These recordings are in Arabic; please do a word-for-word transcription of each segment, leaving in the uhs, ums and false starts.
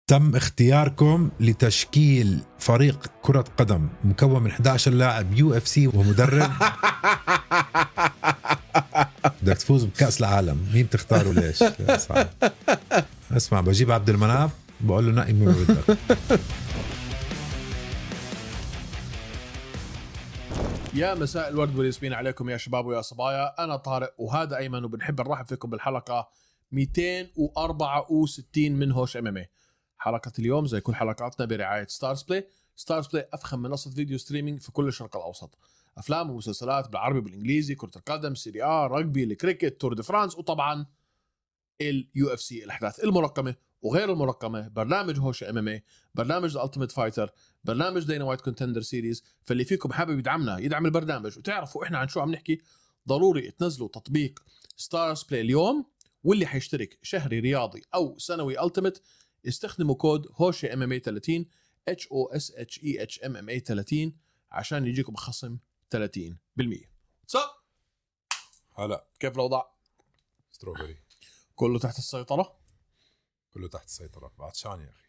تم اختياركم لتشكيل فريق كرة قدم مكون من إحدى عشر لاعب يو اف سي ومدرب. بدك تفوز بكأس العالم، مين بتختاروا ليش؟ صعب. اسمع، بجيب عبد المناف بقول له نقي مين بدك. يا مساء الورد والياسمين عليكم يا شباب ويا صبايا. أنا طارق وهذا أيمن، وبنحب نرحب فيكم بالحلقة مئتين وأربعة وستين من هوش ام ام اي. حلقة اليوم زي كل حلقاتنا برعاية ستارز بلاي. ستارز بلاي أفخم منصة فيديو ستريمينج في كل الشرق الأوسط، أفلام ومسلسلات بالعربي وبالإنجليزي، كرة القدم، سيري آ، رugby، الكريكت، تور دي فرانس، وطبعا اليو اف سي، الأحداث المرقمة وغير المرقمة، برنامج هوش ام ام اي، برنامج الالتيميت فايتر، برنامج دينا وايت كونتندر سيريز. فاللي فيكم حابب يدعمنا يدعم البرنامج وتعرفوا احنا عن شو عم نحكي، ضروري تنزلوا تطبيق ستارز بلاي اليوم. واللي حيشترك شهري رياضي او سنوي التيميت استخدموا كود هوش ام ام اي ثلاثين اتش او اس اتش اي اتش ام ام اي ثلاثين عشان يجيكم خصم ثلاثين بالمية. صح هلا كيف الاوضاع؟ ستروبري كله تحت السيطرة؟ كله تحت السيطرة. بعطشان يا أخي.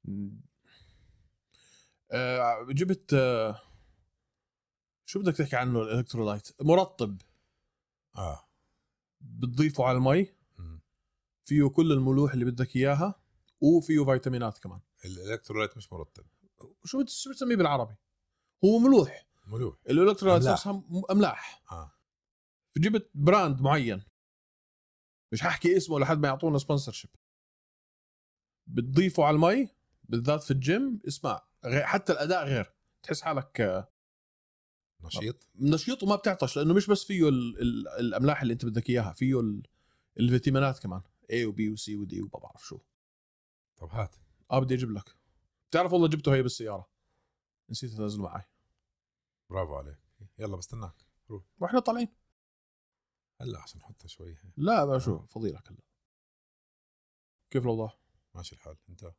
آه جبت آه شو بدك تحكي عنه؟ الالكترولايت مرطب، آه بتضيفه على المي، م. فيه كل الملوح اللي بدك إياها وفيه فيتامينات كمان. الالكترولايت مش مرطب. شو بت- شو بتسميه بالعربي؟ هو ملوح. ملوح. الالكترولايت أملاح. أصلاً أملاح. آه. جبت براند معين مش هحكي اسمه لحد ما يعطونا سبونسرشيب، بتضيفه على المي بالذات في الجيم. اسمع، غير حتى الأداء غير، تحس حالك آه، نشيط. نشيط وما بتعطش، لانه مش بس فيه ال ال الاملاح اللي انت بدك اياها، فيه ال الفيتامينات كمان، A و B و C و D وما بعرف شو. طب هات. اه بدي اجيب لك. بتعرف والله جبته هي بالسياره، نسيت انزله معي. برافو عليك. يلا بستناك. روح. واحنا طالعين. هلا عشان نحطها شوي. لا بقى شو فضيلك. هلا كيف الاوضاع؟ ماشي الحال. انت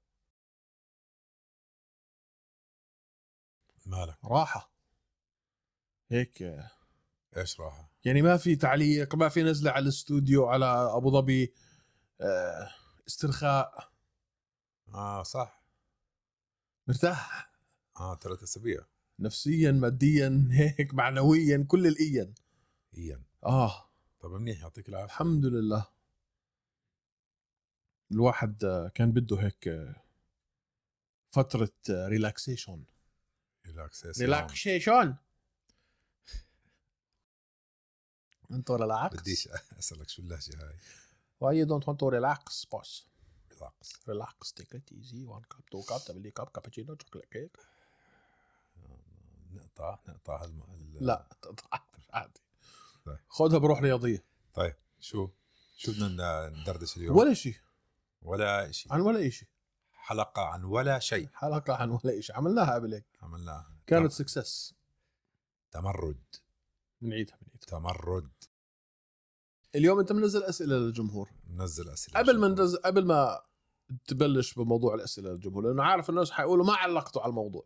مالك؟ راحه هيك ايش راحة؟ يعني، ما في تعليق، ما في نزله على الاستوديو على ابو ظبي، آه، استرخاء، اه صح. مرتاح اه ثلاث اسابيع. نفسيا ماديا هيك معنويا كل الايا. ايان. اه طب منيح، يعطيك العافية. الحمد لله. الواحد آه، كان بده هيك آه، فترة ريلاكسيشن. ريلاكسيشن. ريلاكسيشن انت ولا العكس؟ بديش اسالك شو اللهجة هاي. Why you don't want to relax boss? ريلاكس. Relax, take it easy, one cup, two cup, double cup, cappuccino, chocolate cake. نقطع نقطع هالم... هال... لا تقطع عادي. طيب. خذها بروح رياضية. طيب شو شو بدنا ندردش اليوم؟ ولا شيء ولا شيء. عن ولا شيء. حلقة عن ولا شيء. حلقة عن ولا شيء عملناها قبل هيك، عملناها كانت سكسس. تمرد. بنعيدها بنعيدها. تمرد. اليوم انت منزل اسئلة للجمهور. ننزل أسئلة قبل ما ندز... قبل ما تبلش بموضوع الأسئلة للجمهور، لأنه عارف الناس حيقولوا ما علقتوا على الموضوع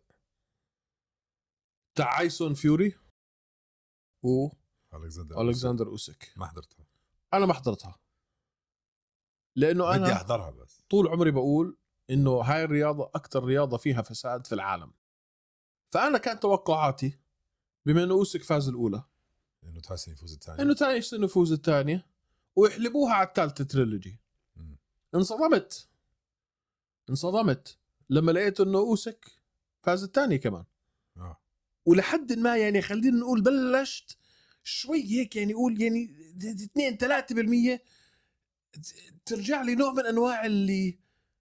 تاع عايسون فيوري و ألكسندر ألكسندر أوسيك. ما حضرتها. أنا ما حضرتها لأنه بدي أنا أحضرها، بس طول عمري بقول إنه هاي الرياضة أكتر رياضة فيها فساد في العالم. فأنا كانت توقعاتي بما إنه أوسيك فاز الأولى، إنه تحسن يفوز الثاني، إنه تاني سنة يفوز الثانية ويحلبوها على الثالثة تريلوجي. مم. انصدمت انصدمت لما لقيت إنه أوسيك فاز الثاني كمان. آه. ولحد ما يعني خلينا نقول بلشت شوي هيك، يعني قول يعني اثنين ثلاثة بالمية ترجع لي نوع من أنواع اللي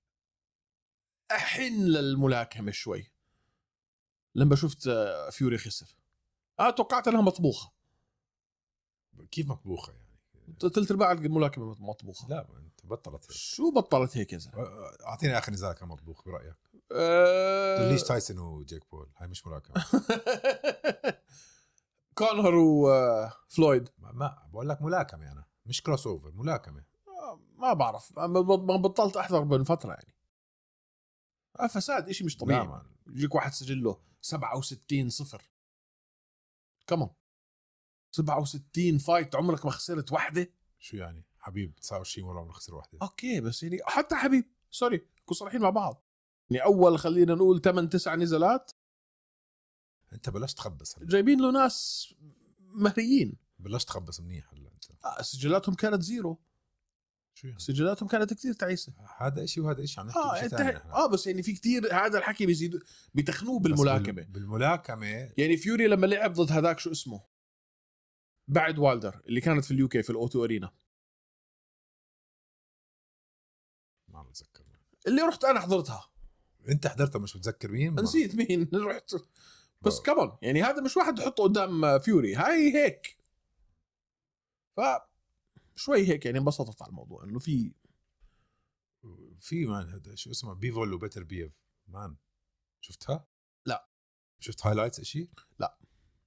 أحن للملاكمة شوي لما شفت فيوري خسر. أنا توقعت لها مطبوخة. كيف مطبوخة يعني؟ تلت ارباع الملاكمة مطبوخة. لا انت بطلت هيك. شو بطلت هيك يا زلمة؟ اعطيني اخر نزال كان مطبوخ برايك. أه... ليش تايسون وجيك بول؟ هاي مش ملاكمة. كونر وفلويد. ما, ما بقول لك ملاكمة، انا مش كروس اوفر، ملاكمة. ما بعرف، ما بطلت احضر من فترة يعني. فساد اشي مش طبيعي. يجيك واحد سجله سبعة وستين صفر. كمان سبعة وستين فايت عمرك ما خسرت واحدة. شو يعني حبيب تسعة وعشرين مرة عمره خسر واحدة؟ اوكي بس يعني حتى حبيب، سوري كون صريحين مع بعض، يعني اول خلينا نقول ثمانية تسعة نزالات انت بلشت تخبص هلا. جايبين له ناس مهريين. بلشت تخبص منيح هلا انت. آه سجلاتهم كانت زيرو. شو يعني؟ سجلاتهم كانت كثير تعيسه. هذا إشي وهذا إشي، عم نحكي اه بشيء انت ثاني احنا. اه بس يعني في كتير هذا الحكي بيزيد بيتخنوه بس بالملاكمه. بال- بالملاكمه يعني فيوري لما لعب ضد هذاك شو اسمه بعد والدر اللي كانت في اليوكي في الاوتو ارينا ما بتذكر. اللي رحت انا حضرتها. انت حضرتها مش متذكر مين؟ ما- نسيت مين رحت. بس ب- كمان يعني هذا مش واحد تحطه قدام فيوري هاي هيك. ف شوي هيك يعني انبسطت على الموضوع انه في في مان هذا شو اسمه بيفول وبيتر بيف مان. شفتها؟ لا. شفت هايلايتس اشي؟ لا.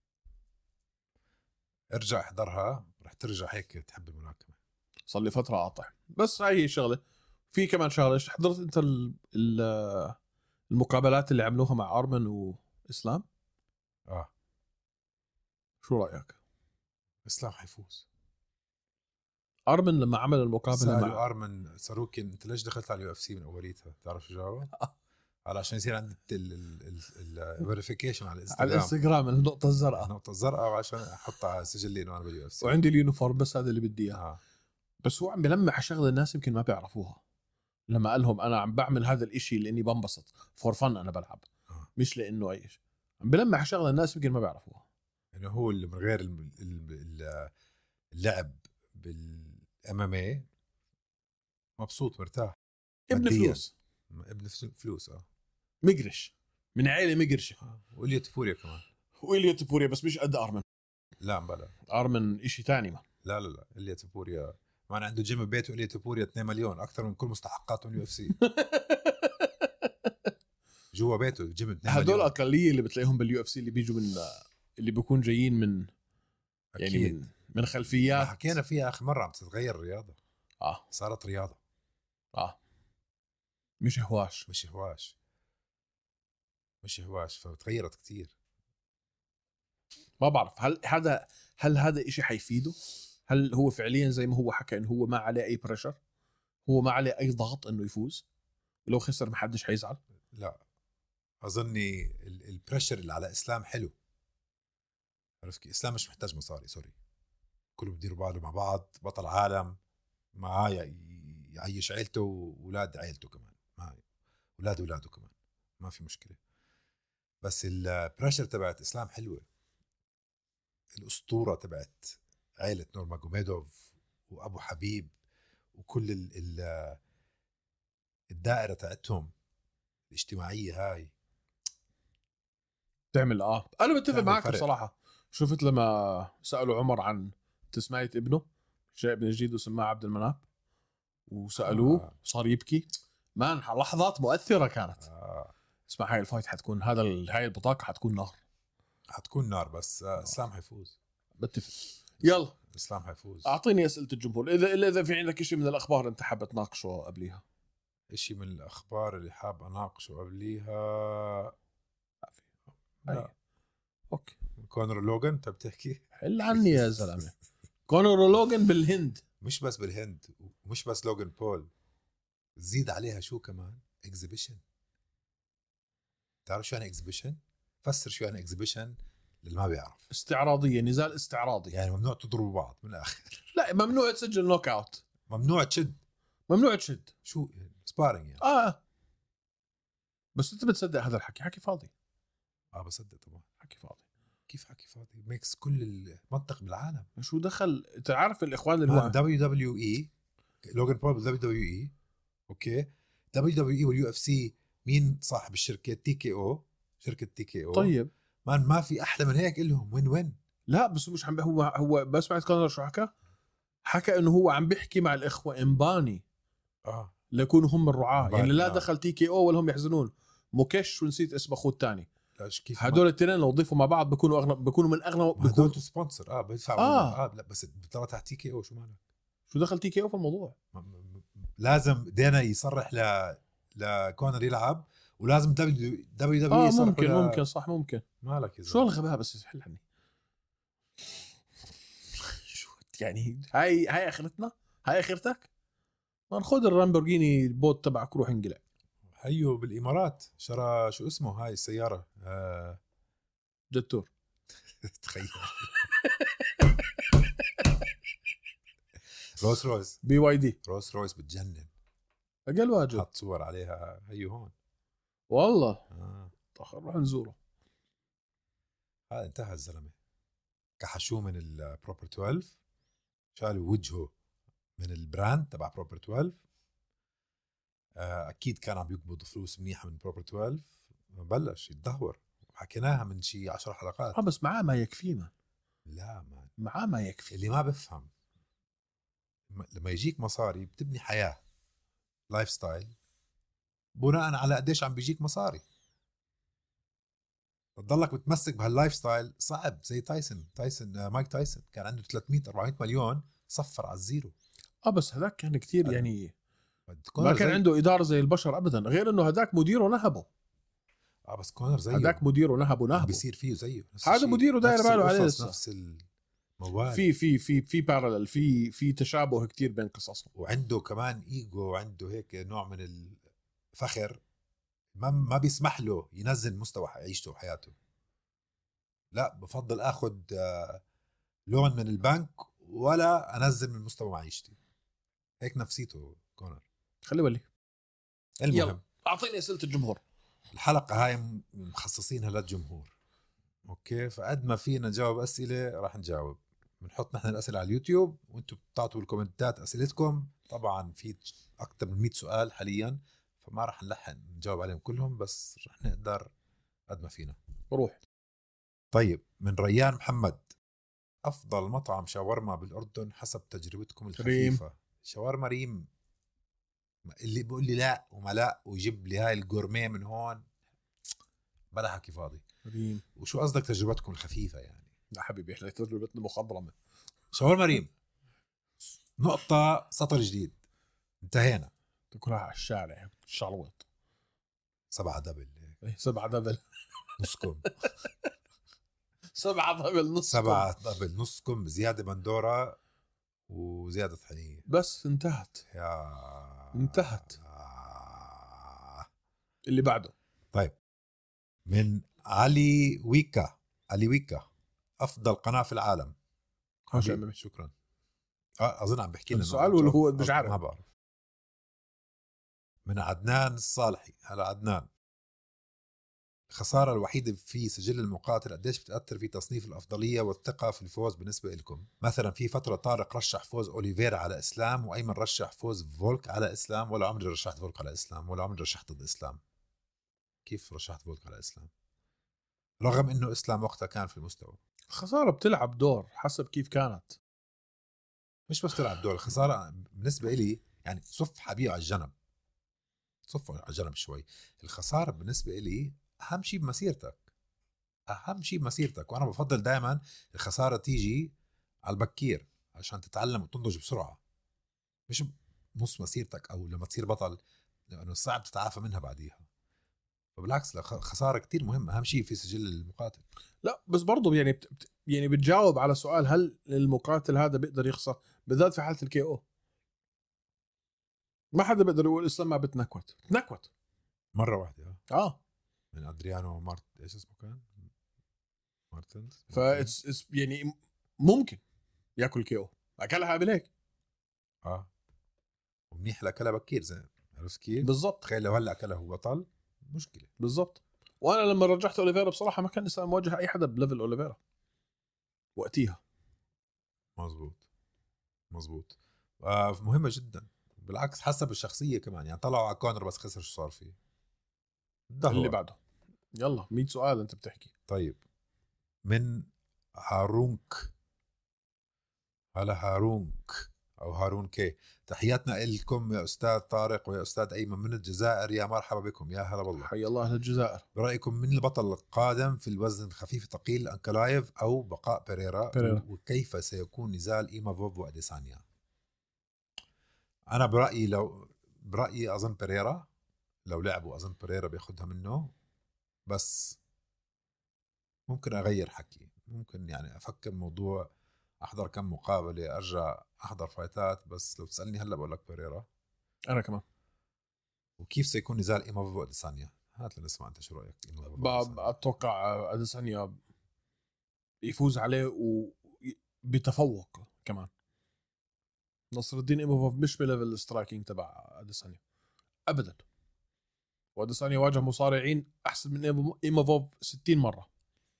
ارجع احضرها رح ترجع هيك تحب الملاكمه. صار لي فتره قاطع بس هاي هي الشغله. في كمان شغله حضرت انت ال... ال... المقابلات اللي عملوها مع ارمن واسلام. اه شو رايك؟ اسلام حيفوز. ارمن لما عمل المقابله سألوا مع ارمن ساروكين انت ليش دخلت على اليو اف سي من اوليتها؟ بتعرف شو جاوب؟ علشان يصير عندك الفيريفيكيشن على على الانستغرام الانستغرام النقطه الزرقاء النقطه الزرقاء وعشان احطها على سجلي انه انا باليو اف سي وعندي اليونيفورم بس هذا اللي بدي اياه. آه. بس هو عم بلمح على شغله الناس يمكن ما بيعرفوها لما قال لهم انا عم بعمل هذا الاشي لاني بنبسط فور فن انا بلعب آه. مش لانه اي شيء. عم بلمح على شغله الناس يمكن ما بيعرفوها يعني هو اللي من غير الم- الم- اللعب بالام ام اي مبسوط مرتاح ابن مادياً. فلوس ابن فل- فلوس اه مقرش من عائله مقرشه. آه. واليا تفوريا كمان. وإليا تبوريا بس مش قد ارمن. لا بلا ارمن اشي تاني ما لا لا لا اليا تبوريا ما عنده جيم ببيته. اليا تبوريا اثنين مليون اكثر من كل مستحقاته اليو اف سي. جوا بيته الجيم اثنين مليون. هدول اقليه اللي بتلاقيهم باليو اف سي اللي بيجوا من اللي بيكون جايين من يعني أكيد. من من ما خلفيات حكينا فيها اخر مره عم تتغير الرياضه. اه صارت رياضه اه مش هواش. مش هواش مش هواش فبتغيرت كتير. ما بعرف هل هذا هل هذا إشي حيفيده؟ هل هو فعليا زي ما هو حكى انه هو ما عليه اي بريشر؟ هو ما عليه اي ضغط انه يفوز؟ ولو خسر ما حدش حيزعل؟ لا اظني ال- البريشر اللي على اسلام حلو. عرفت كيف؟ اسلام مش محتاج مصاري سوري. كلهم بيديروا بعض مع بعض بطل عالم معاه ي- يعيش عيلته واولاد عيلته كمان معاه اولاد اولاده كمان ما في مشكله. بس البريشر تبعت اسلام حلوه. الاسطوره تبعت عيله نورماجوميدوف وابو حبيب وكل ال ال الدائره تاعتهم الاجتماعيه هاي تعمل اه انا بتفق تعمل معك فرق. بصراحه. شفت لما سالوا عمر عن تسميه ابنه جاء ابن جديد وسماه عبد المناف وسالوه آه. صار يبكي. مان لحظات مؤثره كانت. آه. اسمع هاي الفايت حتكون هذا ال- هاي البطاقه حتكون نار. حتكون نار بس آه. اسلام حيفوز. بتفق. يلا اسلام حيفوز. اعطيني اسئله الجمهور اذا الا اذا في عندك شيء من الاخبار انت حابب تناقشه قبليها. اشي من الاخبار اللي حاب اناقشه قبليها هاي. لا. اوكي كونر لوغان انت بتحكي حل عني يا زلمه. كونر لوغان بالهند. مش بس بالهند ومش بس لوغان بول زيد عليها شو كمان اكزيبيشن. تعرف شو يعني اكزيبيشن؟ فسر شو يعني اكزيبيشن للي ما بيعرف. استعراضيه نزال استعراضي. يعني ممنوع تضربوا بعض من الاخر. لا ممنوع تسجل نوك اوت. ممنوع تشد. ممنوع تشد. شو سبارينج يعني. اه بس انت بتصدق هذا الحكي حكي فاضي. اه بصدق طبعا. حكي فاضي. كيف حكي فاضي ميكس كل المنطق بالعالم. شو دخل انت عارف الاخوان اللي هو دبليو دبليو اي لوغان بول دبليو دبليو اي اوكي دبليو دبليو اي واليو اف سي مين صاحب الشركه؟ تي كي او شركه تي كي او. طيب مان ما في احلى من هيك لهم وين وين. لا بس مش عم هو هو بس بعد كونر شو حكى؟ حكى انه هو عم بيحكي مع الاخوه امباني اه ليكونوا هم الرعاه إمباني، يعني لا آه. دخل تي كي او ولا هم يحزنون. موكيش ونسيت اسم اخوه الثاني. لاش كيف هدول الاثنين لو ضيفوا مع بعض بيكونوا اغنى بيكونوا من اغنى هدول بيكون سبونسر اه بيدفعوا آه. اه لا بس بتطلع تحت تي كي او شو مالك. شو دخل تي كي او في الموضوع؟ م- م- لازم دينا يصرح ل لكونر يلعب ولازم دبليو دبليو دبليو اه يصرحوا ممكن ل... ممكن صح ممكن. مالك يا شو زلمه. الغباء بس حل عني. شو يعني هاي هاي اخرتنا؟ هاي اخرتك؟ ما ناخذ الرامبورجيني بوت تبعك روح انقلع. هيو بالامارات شرى شو اسمه هاي السياره آه... جتور. تخيل. روز رويس. بي واي دي. روز رويس بتجنن. اقل واجب. حط صور عليها هيو هون والله آه. طخر نروح نزوره. هذا انتهى الزلمه. كحشوه من البروبر اثنا عشر، شالوا وجهه من البراند تبع بروبر اثنا عشر. اكيد كان عم يقبض فلوس منيحه من بروبر اثنا عشر، بلش يتدهور. حكيناها من شي عشر حلقات. اه بس معاه ما يكفينا. لا ما معاه ما يكفي. اللي ما بفهم لما يجيك مصاري بتبني حياه لايف ستايل بناء على قديش عم بيجيك مصاري. تضلك متمسك بهاللايف ستايل صعب. زي تايسون تايسون مايك تايسون كان عنده ثلاثمية أربعمية مليون صفر على الزيرو. اه بس هذاك كان كتير يعني ما كان زي... عنده إدارة زي البشر أبدا، غير إنه هذاك مديره نهبه. اه بس كونر زيه. هذاك مديره نهبه نهبه بيصير فيه زيه. هذا مديره داير باله عليه نفس, لسه. نفس الموال. في في في في بارلل في في تشابه كتير بين قصصهم. وعنده كمان ايجو وعنده هيك نوع من الفخر ما ما بيسمح له ينزل مستوى عيشته وحياته. لا بفضل اخذ لون من البنك ولا انزل من مستوى معيشتي. هيك نفسيته كونر. خلي بالي. المهم يلا اعطيني اسئله الجمهور. الحلقه هاي مخصصينها للجمهور، اوكي؟ فقد ما فينا نجاوب اسئله راح نجاوب. بنحط نحن الاسئله على اليوتيوب وانتم بتعطوا الكومنتات اسئلتكم. طبعا في اكثر من مية سؤال حاليا فما راح نلحق نجاوب عليهم كلهم، بس راح نقدر قد ما فينا. روح. طيب من ريان محمد، افضل مطعم شاورما بالاردن حسب تجربتكم الخفيفه؟ ريم. شاورما ريم. اللي بيقول لي لا وما لا ويجيب لي هاي الجورميه من هون بلا حكي فاضي. ريم. وشو قصدك تجربتكم الخفيفه يعني؟ لا حبيبي احنا تجربتنا مخضرمه. شاورما ريم نقطه سطر جديد انتهينا. تاكلها على الشارع شلوط. سبعة دبل. ايه سبعة دبل نصكم. سبعة دبل نصكم. سبعة دبل نصكم زياده بندوره وزياده طحينيه. بس انتهت. يا انتهت. اللي بعده. طيب من علي ويكا. علي ويكا، افضل قناه في العالم. شكرا. اه اظن عم بحكي لنا السؤال ولا هو مش عارف؟ ما بعرف. من عدنان الصالحي. هلا عدنان، الخساره الوحيده في سجل المقاتل قديش بتاثر في تصنيف الافضليه والثقه في الفوز بالنسبه لكم؟ مثلا في فتره طارق رشح فوز اوليفيرا على اسلام وايمن رشح فوز فولك على اسلام، ولا عمري رشحت فولك على اسلام ولا عمري رشحت ضد اسلام. كيف رشحت فولك على اسلام رغم انه اسلام وقتها كان في المستوى؟ الخساره بتلعب دور حسب كيف كانت. مش بس تلعب دور. الخساره بالنسبه لي يعني صف حبيبي على الجنب، صف على الجنب شوي. الخساره بالنسبه لي اهم شيء بمسيرتك، اهم شيء بمسيرتك. وانا بفضل دائما الخساره تيجي على البكير عشان تتعلم وتنضج بسرعه، مش نص مسيرتك او لما تصير بطل لانه صعب تتعافى منها بعديها. فبالعكس الخساره كتير مهمه، اهم شيء في سجل المقاتل. لا بس برضو يعني بت... يعني بتجاوب على سؤال هل المقاتل هذا بيقدر يخسر بالذات في حاله الكي او. ما حدا بيقدر يقول اسلام ما بتنكوت. تنكوت مره واحده اه من ادريانو مارت ايش اسمه كان مارتنز. فاس يعني ممكن ياكل كي او. اكلها قبل اه ومنيح اكلها بكير زي عرفت كيف بالضبط. تخيل لو هلا اكلها هو بطل مشكله بالضبط. وانا لما رجحت اوليفيرا بصراحه ما كان لسه مواجه اي حدا بليفل اوليفيرا وقتيها. مزبوط مزبوط. آه مهمه جدا. بالعكس حسب الشخصيه كمان يعني. طلعوا على كونر بس خسر شو صار فيه. ده اللي بعده. يلا مية سؤال انت بتحكي. طيب من هارونك. هلا هارونك او هارون كي، تحياتنا لكم يا استاذ طارق ويا استاذ ايمن من الجزائر. يا مرحبا بكم. يا هلا والله. حي الله اهل الجزائر. برايكم من البطل القادم في الوزن الخفيف الثقيل؟ انكلايف او بقاء بيريرا, بيريرا. وكيف سيكون نزال ايمافوف واديسانيا؟ انا برايي لو برايي اظن بيريرا لو لعبوا اظن بيريرا بياخدها منه، بس ممكن اغير حكي. ممكن يعني افكر موضوع احضر كم مقابله ارجع احضر فايتات، بس لو تسالني هلا بقول لك بيريرا. انا كمان وكيف سيكون نزال ايمافوف واديسانيا؟ هات لنسمع انت شو رايك. اتوقع اديسانيا يفوز عليه وبتفوق كمان. نصر الدين ايمافوف مش بليفل السترايكينج تبع اديسانيا ابدا، واديسانيا واجه مصارعين احسن من ايمافوف ستين مره.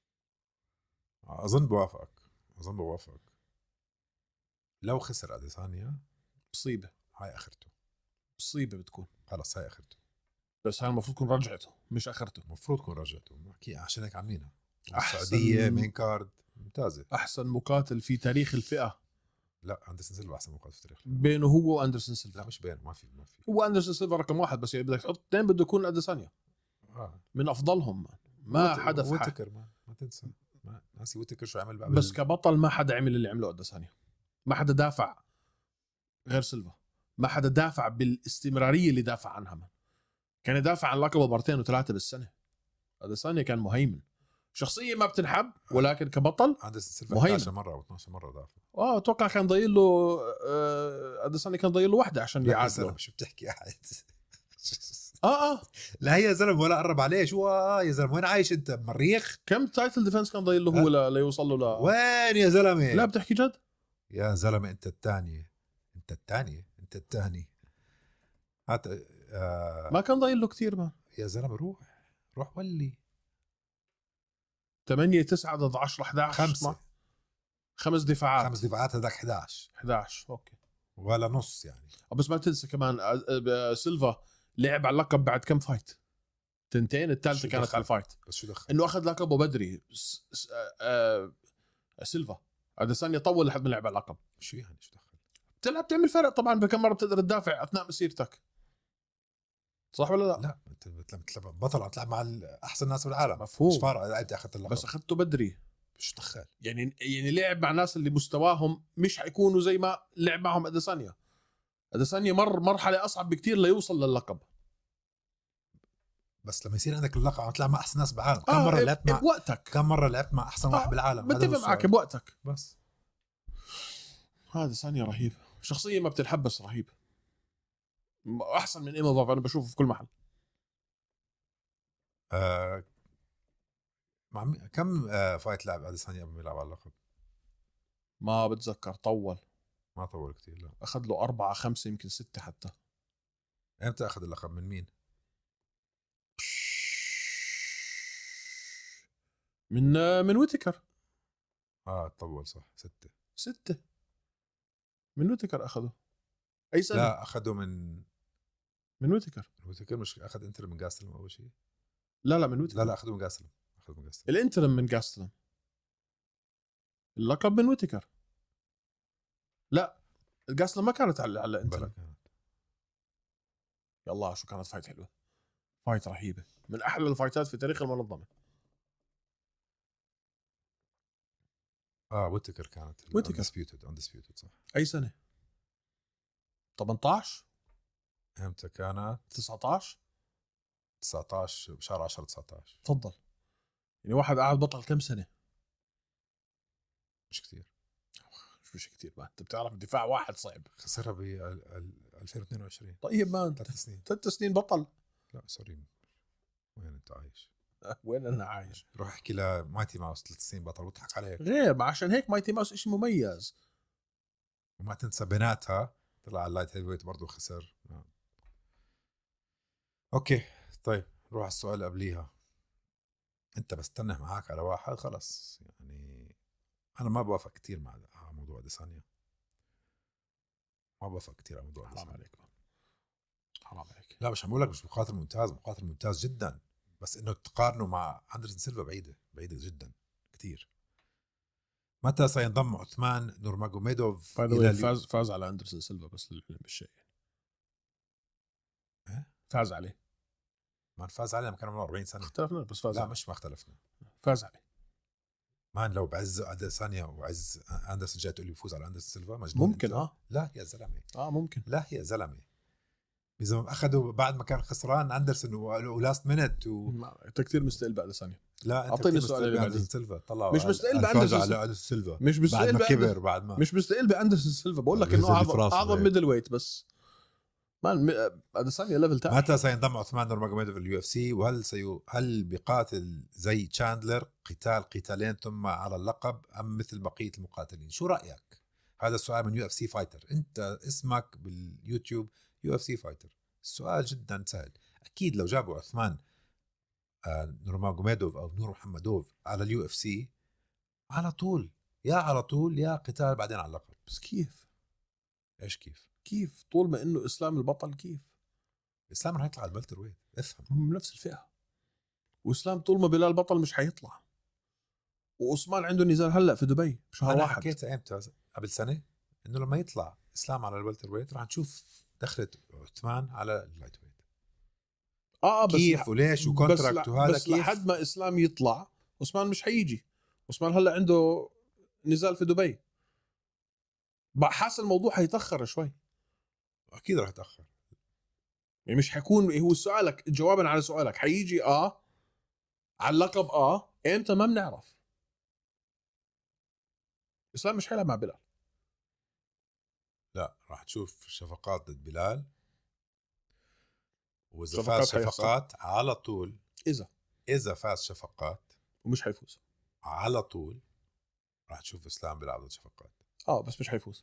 اظن بوافقك اظن بوافقك لو خسر اديسانيا مصيبه، هاي اخرته، مصيبه بتكون، خلص هاي اخرته. بس هاي المفروض تكون رجعته مش اخرته. المفروض تكون رجعته اكيد، عشان هيك عاملينها. أحسن السعوديه مين كارد ممتازه. احسن مقاتل في تاريخ الفئه. لا اندرسون سيلفا احسن مقاتل في التاريخ. بينه هو واندرسون سيلفا. لا مش بينه، ما في ما في هو اندرسون سيلفا رقم واحد، بس يعني بدك تحط اثنين بده يكون اديسانيا آه. من افضلهم. ما وت... حدا في وتكر ما, ما تنسى ما ناسي وتكر شو عمل بقى بس بال... كبطل ما حدا عمل اللي عمله اديسانيا. ما حدا دافع غير سيلفا، ما حدا دافع بالاستمراريه اللي دافع عنها. من كان يدافع عن لقبه مرتين وثلاثه بالسنه. اديسانيا كان مهيمن، شخصيه ما بتنحب، ولكن كبطل اندرسون سيلفا مهيمن. احد عشر مره او اثناشر مره دافع. اه اتوقع كان ضايل له آه اديسانيا كان ضايل له واحده عشان يعادله. شو بتحكي قاعد اه اه لا هي يا زلمه ولا قرب عليه. شو اه يا زلمه وين عايش انت مريخ؟ كم تايتل ديفنس كان ضايل له هو ل- ليوصل له ل... وين يا زلمه؟ لا بتحكي جد يا زلمه انت الثاني انت الثاني انت الثاني هات آه ما كان ضايل له كثير. ما يا زلمه روح روح ولي ثمانية تسعة ضد عشرة إحدى عشر خمسة ما. خمس دفاعات خمس دفاعات هذاك احد عشر إحدى عشر اوكي. ولا نص يعني. بس ما تنسى كمان آه، آه، سيلفا لعب على اللقب بعد كم فايت؟ تنتين، الثالثه شو كانت دخل؟ على الفايت. بس شو دخل؟ انه اخذ لقبه بدري. س... س... آه... آه... سيلفا اديسانيا طول لحد ما لعب على اللقب. شو يعني شو دخل؟ بتلعب تعمل فرق طبعا. بكم مره بتقدر تدافع اثناء مسيرتك، صح ولا لا؟ لا انت بتلعب بطل عم تلعب مع احسن ناس بالعالم. مفهوم. مش فارق انت اخذت اللقب، بس اخذته بدري. شو دخل؟ يعني يعني لعب مع ناس اللي مستواهم مش حيكونوا زي ما لعب معهم اديسانيا. اديسانيا مر مرحله اصعب بكتير ليوصل للقب. بس لما يصير عندك اللقب عم تلعب مع احسن ناس بالعالم. كم آه مره لعبت مع بوقتك، كم مره لعبت مع احسن واحد آه بالعالم؟ هذا هو بتفق معك السؤال. بوقتك. بس هذا ثانية رهيب، شخصية ما بتنحب بس رهيب. احسن من ايمافوف انا بشوفه في كل محل. آه مع مي- كم آه فايت لعب اديسانيا قبل ما يلعب على اللقب؟ ما بتذكر، طول، ما طول كتير. لا اخذ له أربعة خمسة يمكن ستة حتى. امتى اخذ اللقب من مين؟ من من ويتكر. اه طول صح ستة ستة من ويتكر اخذه. اي سنة؟ لا اخذه من من ويتكر. وتكر. مش اخذ انتر من جاسلم اول شيء؟ لا لا من ويتكر. لا لا اخذه من جاسلم اخذه من جاسلم الانترم من جاستلم، اللقب من ويتكر. لا الجاستلم ما كانت على على بلا الانترم. كانت. يا الله شو كانت فايت حلوة، فايت رهيبة، من احلى الفايتات في تاريخ المنظمة. اه وتكر كانت ويتكر. undisputed undisputed صح. اي سنة؟ ثمانية عشر امتى كانت؟ تسعة عشر تسعة عشر بشهر عشرة تسعة عشر. تفضل. يعني واحد قاعد بطل كم سنة؟ مش كتير. مش مش كتير. ما انت بتعرف دفاع واحد صعب. خسرها ب ألفين واثنين وعشرين. طيب ما انت ثلاث سنين. ثلاث سنين بطل. لا سوري وين انت عايش؟ وين انا عايش؟ روح احكي لمايتي ماوس ثلاث سنين بطل وضحك عليك. غير عشان هيك مايتي ماوس شيء مميز. وما تنسى بيناتها طلع على اللايت هيفي ويت برضه خسر. آه. اوكي طيب نروح على السؤال اللي قبليها. انت بستنه معاك على واحد خلص يعني. انا ما بوافق كتير مع موضوع اديسانيا، ما بوافق كتير على موضوع حرام اديسانيا. عليك، حرام عليك. لا مش عم لك مش مقاتل ممتاز، مقاتل ممتاز جدا، بس انه تقارنه مع اندرسون سيلفا بعيده بعيده جدا كتير. متى سينضم عثمان نورماجوميدوف الى الى فاز فاز على اندرسون سيلفا بس للعلم بالشيء. إيه؟ فاز عليه. ما فاز عليه لما كان عمره أربعين سنه. اختلفنا بس فاز لا عليه. مش ما اختلفنا. فاز عليه. مان لو بعز اديسانيا وعز اندرسون جاي تقول لي بفوز على اندرسون سيلفا مجنون. ممكن اه لا يا زلمه اه ممكن. لا يا زلمه اذا اخذوا بعد ما كان خسران اندرسون ولاست مينت و... ما- انت كثير مستقل باديسانيا. لا انت أعطيني كتير السؤال مستقل اللي باندرسون بعديه. سيلفا. طلع مش مستقل الفوز باندرسون على اندرسون سيلفا مش بعد مستقل ما بأندرسون- كبر بعد ما مش مستقل باندرسون سيلفا. بقول لك انه بينزل في اعظم راسه اعظم هيك. ميدل ويت بس مان اديسانيا ليفل تاني. متى سينضم عثمان نورماجوميدوف لليو اف سي؟ وهل سيو هل بيقاتل زي تشاندلر قتال قتالين ثم على اللقب ام مثل بقيه المقاتلين؟ شو رايك؟ هذا السؤال من يو اف سي فايتر. انت اسمك باليوتيوب يو اف سي فايتر. السؤال جدا سهل. اكيد لو جابوا عثمان آه نورماجوميدوف او نور محمدوف على اليو اف سي على طول، يا على طول يا قتال بعدين على اللقب. بس كيف ايش كيف؟ كيف طول ما انه اسلام البطل كيف اسلام رح يطلع على البلتر ويت. افهم، هم نفس الفئه. واسلام طول ما بلال بطل مش حيطلع. وعثمان عنده نزال هلا في دبي بشهر انا واحد. حكيت امتى؟ قبل سنه انه لما يطلع اسلام على الوالتر ويت راح نشوف دخلت عثمان على اللايت ويت. اه بس كيف لح... وليش بس, وكونتراكت لح... وهذا بس كيف. لحد ما اسلام يطلع عثمان مش حيجي. عثمان هلا عنده نزال في دبي. حاسس الموضوع حيتاخر شوي. اكيد راح يتاخر. يعني مش حيكون هو سؤالك جوابا على سؤالك حيجي اه على اللقب اه امتى ما بنعرف. اسلام مش حيلعب مع بلال. لا راح تشوف شفقات ضد بلال، واذا شفقات فاز شفقات على طول. اذا اذا فاز شفقات ومش حيفوز على طول راح تشوف اسلام بيلعب ضد شفقات. اه بس مش حيفوز.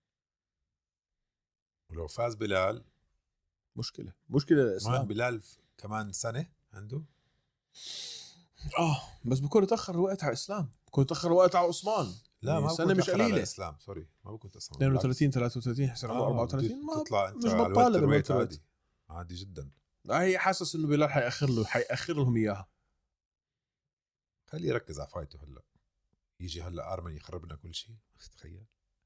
ولو فاز بلال مشكله مشكله كمان للاسلام. بلال كمان سنه عنده. اه بس بكون تاخر الوقت على اسلام، بكون تاخر الوقت على عثمان. لا يعني ما سنه مش قليله. اسلام سوري ما بكون تسمع. اثنين وثلاثين ثلاثة وثلاثين حسن عمره آه أربعة وثلاثين ما تطلع انت مش على بطاله الوالتر ويت بالوالتر ويت. عادي عادي جدا. هي حاسس انه بلال حيأخر له حيأخر لهم اياها. خليه يركز على فايته هلا. يجي هلا ارمن يخرب لنا كل شيء. تخيل.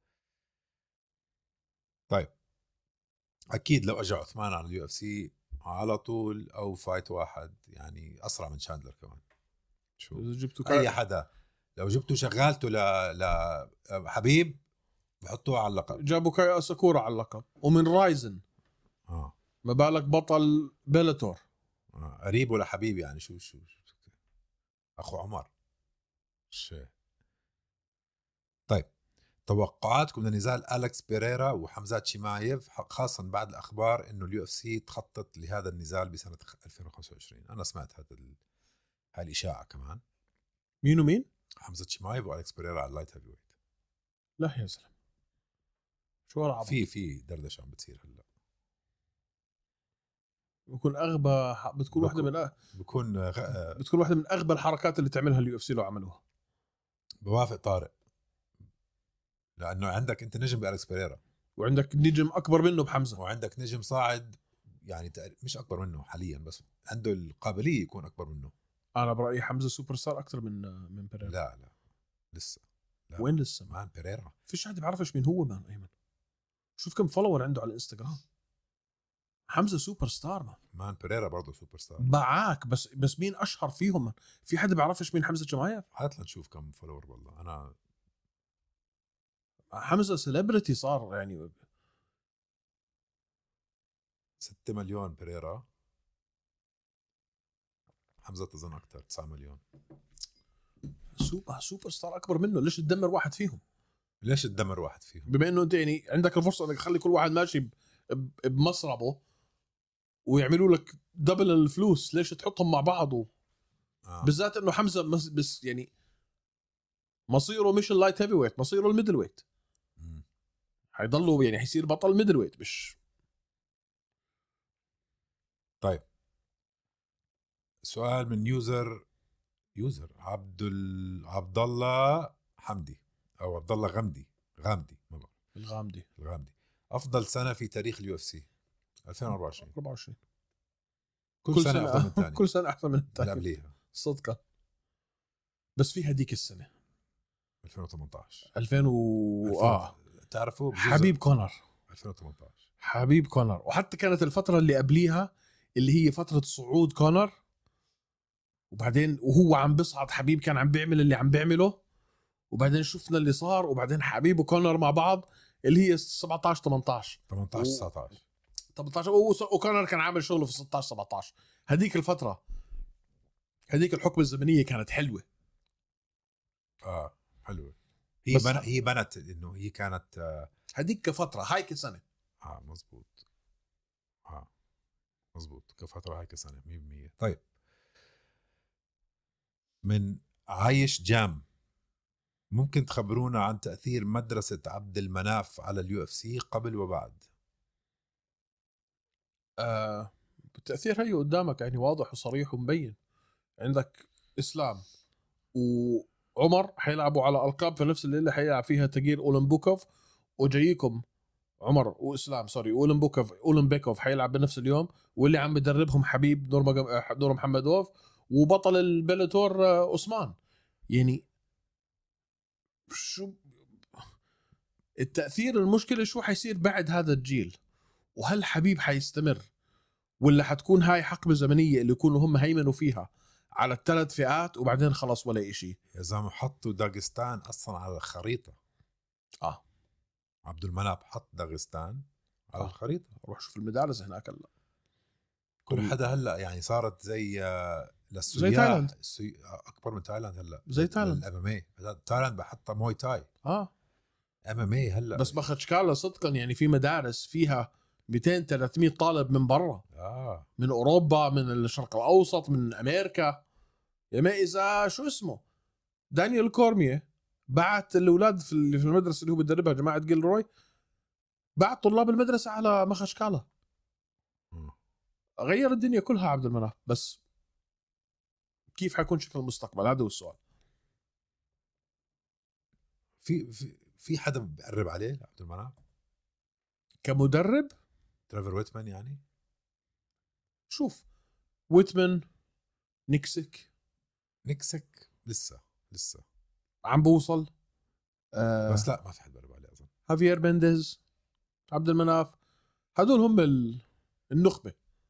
طيب اكيد لو اجى عثمان على اليو اف سي على طول او فايت واحد يعني اسرع من شاندلر كمان. شو اذا جبتوا اي كا... حدا لو جبتوا شغالته ل لحبيب بحطوه على اللقب. جابوا كاي اساكورا على اللقب ومن رايزن. اه ما بالك بطل بيلاتور. آه. قريبه لحبيب يعني شو شو, شو. اخو عمر. شيء. طيب توقعاتكم لنزال أليكس بيريرا وحمزات شيمايف خاصة بعد الأخبار إنه اليو اف سي تخطط لهذا النزال بسنة ألفين وخمسة وعشرين. أنا سمعت هذا ال... هاي الإشاعة كمان. مين ومين؟ حمزة شيمايف وأليكس بيريرا على اللايت هيفي ويت. لا يا زلمة شو العبط. في في دردشة عم بتصير هلا. بكون أغبى بتكون واحدة من أ... بكون غ... بتكون واحدة من أغبى الحركات اللي تعملها اليو اف سي لو عملوها. بوافق طارق لأنه عندك أنت نجم بأليكس بيريرا وعندك نجم أكبر منه بحمزة وعندك نجم صاعد يعني مش أكبر منه حاليا بس عنده القابلية يكون أكبر منه. أنا برأيي حمزة سوبر ستار أكتر من من بيريرا. لا لا لسه لا. وين لسه؟ مان بيريرا فيش حد بيعرفش مين هو مان أيمن. شوف كم فولور عنده على الانستغرام. حمزة سوبر ستار مان. مان بيريرا برضه سوبر ستار معاك بس بس مين أشهر فيهم مان؟ في حد بيعرفش مين حمزة شمايف؟ هات لنشوف كم فولور. والله أنا حمزة سيلبرتي صار يعني. ستة مليون بيريرا. حمزة تظن أكتر تسعة مليون. سوبر سوبر ستار أكبر منه. ليش تدمر واحد فيهم؟ ليش تدمر واحد فيهم؟ بما إنه أنت يعني عندك الفرصة إنك تخلي كل واحد ماشي ب... ب... بمصربه ويعملوا لك دبل الفلوس. ليش تحطهم مع بعض و... آه. بالذات إنه حمزة بس, بس يعني مصيره مش اللايت هيفي ويت، مصيره الميدل ويت. مم. حيضلوا يعني حيصير بطل ميدل ويت مش. طيب سؤال من يوزر يوزر عبد ال... عبد الله حمدي او عبد الله غمدي غامدي ما بعرف. الغامدي الغامدي. افضل سنه في تاريخ اليو اف سي ألفين وأربعة وعشرين. أربعة وعشرين. كل, كل سنه, سنة افضل من الثاني. كل سنة أحسن من اللي الثاني قبليها صدقة. بس في هديك السنة ألفين وثمانية عشر ألفين و اه تعرفوا حبيب كونر. ألفين وثمانية عشر حبيب كونر. وحتى كانت الفترة اللي قبليها اللي هي فترة صعود كونر وبعدين وهو عم بصعد حبيب كان عم بيعمل اللي عم بيعمله وبعدين شفنا اللي صار وبعدين حبيب وكونر مع بعض اللي هي سبعة عشر ثمانية عشر ثمانية عشر تسعة عشر ثمانية عشر وكونر كان عامل شغله في ستة عشر سبعة عشر. هديك الفترة هديك الحقبة الزمنية كانت حلوة. اه حلوة. هي بس بنت هي بنت انه هي كانت آه هديك كفترة هاي كسنة آه مزبوط. اه مزبوط، كفتره هيك سنه مية بالمية. طيب من عايش جام، ممكن تخبرونا عن تأثير مدرسة عبد المناف على اليو اف سي قبل وبعد؟ آه التأثير هي قدامك يعني واضح وصريح ومبين. عندك إسلام وعمر حيلعبوا على ألقاب في نفس الليلة حيلعب فيها تاجير أولمبوكوف، وجايكم عمر وإسلام سوري أولمبوكوف أولمبيكوف حيلعب بنفس اليوم، واللي عم بدربهم حبيب نور, مج... نور محمدوف، وبطل البلاتور عثمان. يعني شو التأثير؟ المشكلة شو حيصير بعد هذا الجيل، وهل حبيب حيستمر ولا حتكون هاي حقبة زمنية اللي يكونوا هم هيمنوا فيها على الثلاث فئات وبعدين خلص ولا إشي. يا زلمه حطوا داغستان اصلا على الخريطه. اه عبد المناف حط داغستان على آه. الخريطه. روح شوف المدارس هناك هلا، كل كل- حدا هلا يعني صارت زي آه، زي للسياح تايلاند. السي... اكبر من تايلاند هلا، زي تايلاند. الام ام اي. تايلاند بحطها موي تاي اه ام ام اي هلا. بس مخشكالا صدقا يعني في مدارس فيها مئتين ثلاثمية طالب من برا، اه من اوروبا، من الشرق الاوسط، من امريكا. يا ما اذا شو اسمه دانيال كورميه بعت الاولاد في ال- في المدرسه اللي هو بدربها جماعه جيلروي، بعت طلاب المدرسه على مخشكالا. م. غير الدنيا كلها عبد المناف. بس كيف حيكون شكل المستقبل؟ هذا هو السؤال. في في في حدا بقرب عليه عبد المناف؟ كمدرب ترافر ويتمان يعني. شوف ويتمن، نيكسك نكسك لسه لسه عم بوصل. آه بس لا ما في حد بقرب عليه اظن. هافير بندز، عبد المناف، هدول هم ال- النخبة.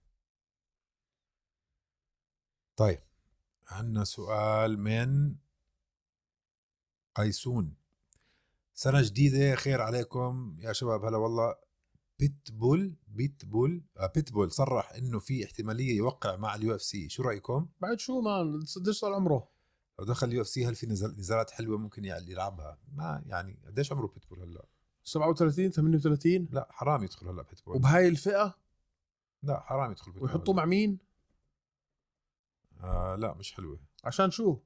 طيب عندنا سؤال من قيسون. سنة جديدة خير عليكم يا شباب. هلا والله. بيتبول بيتبول آه بيتبول صرح انه في احتمالية يوقع مع اليو اف سي، شو رأيكم؟ بعد شو ما قديش صار عمره؟ لو دخل اليو اف سي هل في نزال نزالات حلوة ممكن يلعبها؟ ما يعني قديش عمره بيتبول هلا؟ سبعة وثلاثين ثمانية وثلاثين. لا حرام يدخل هلا بيتبول. وبهاي الفئة لا حرام يدخل بيتبول. ويحطوه مع مين؟ آه لا مش حلوة. عشان شو؟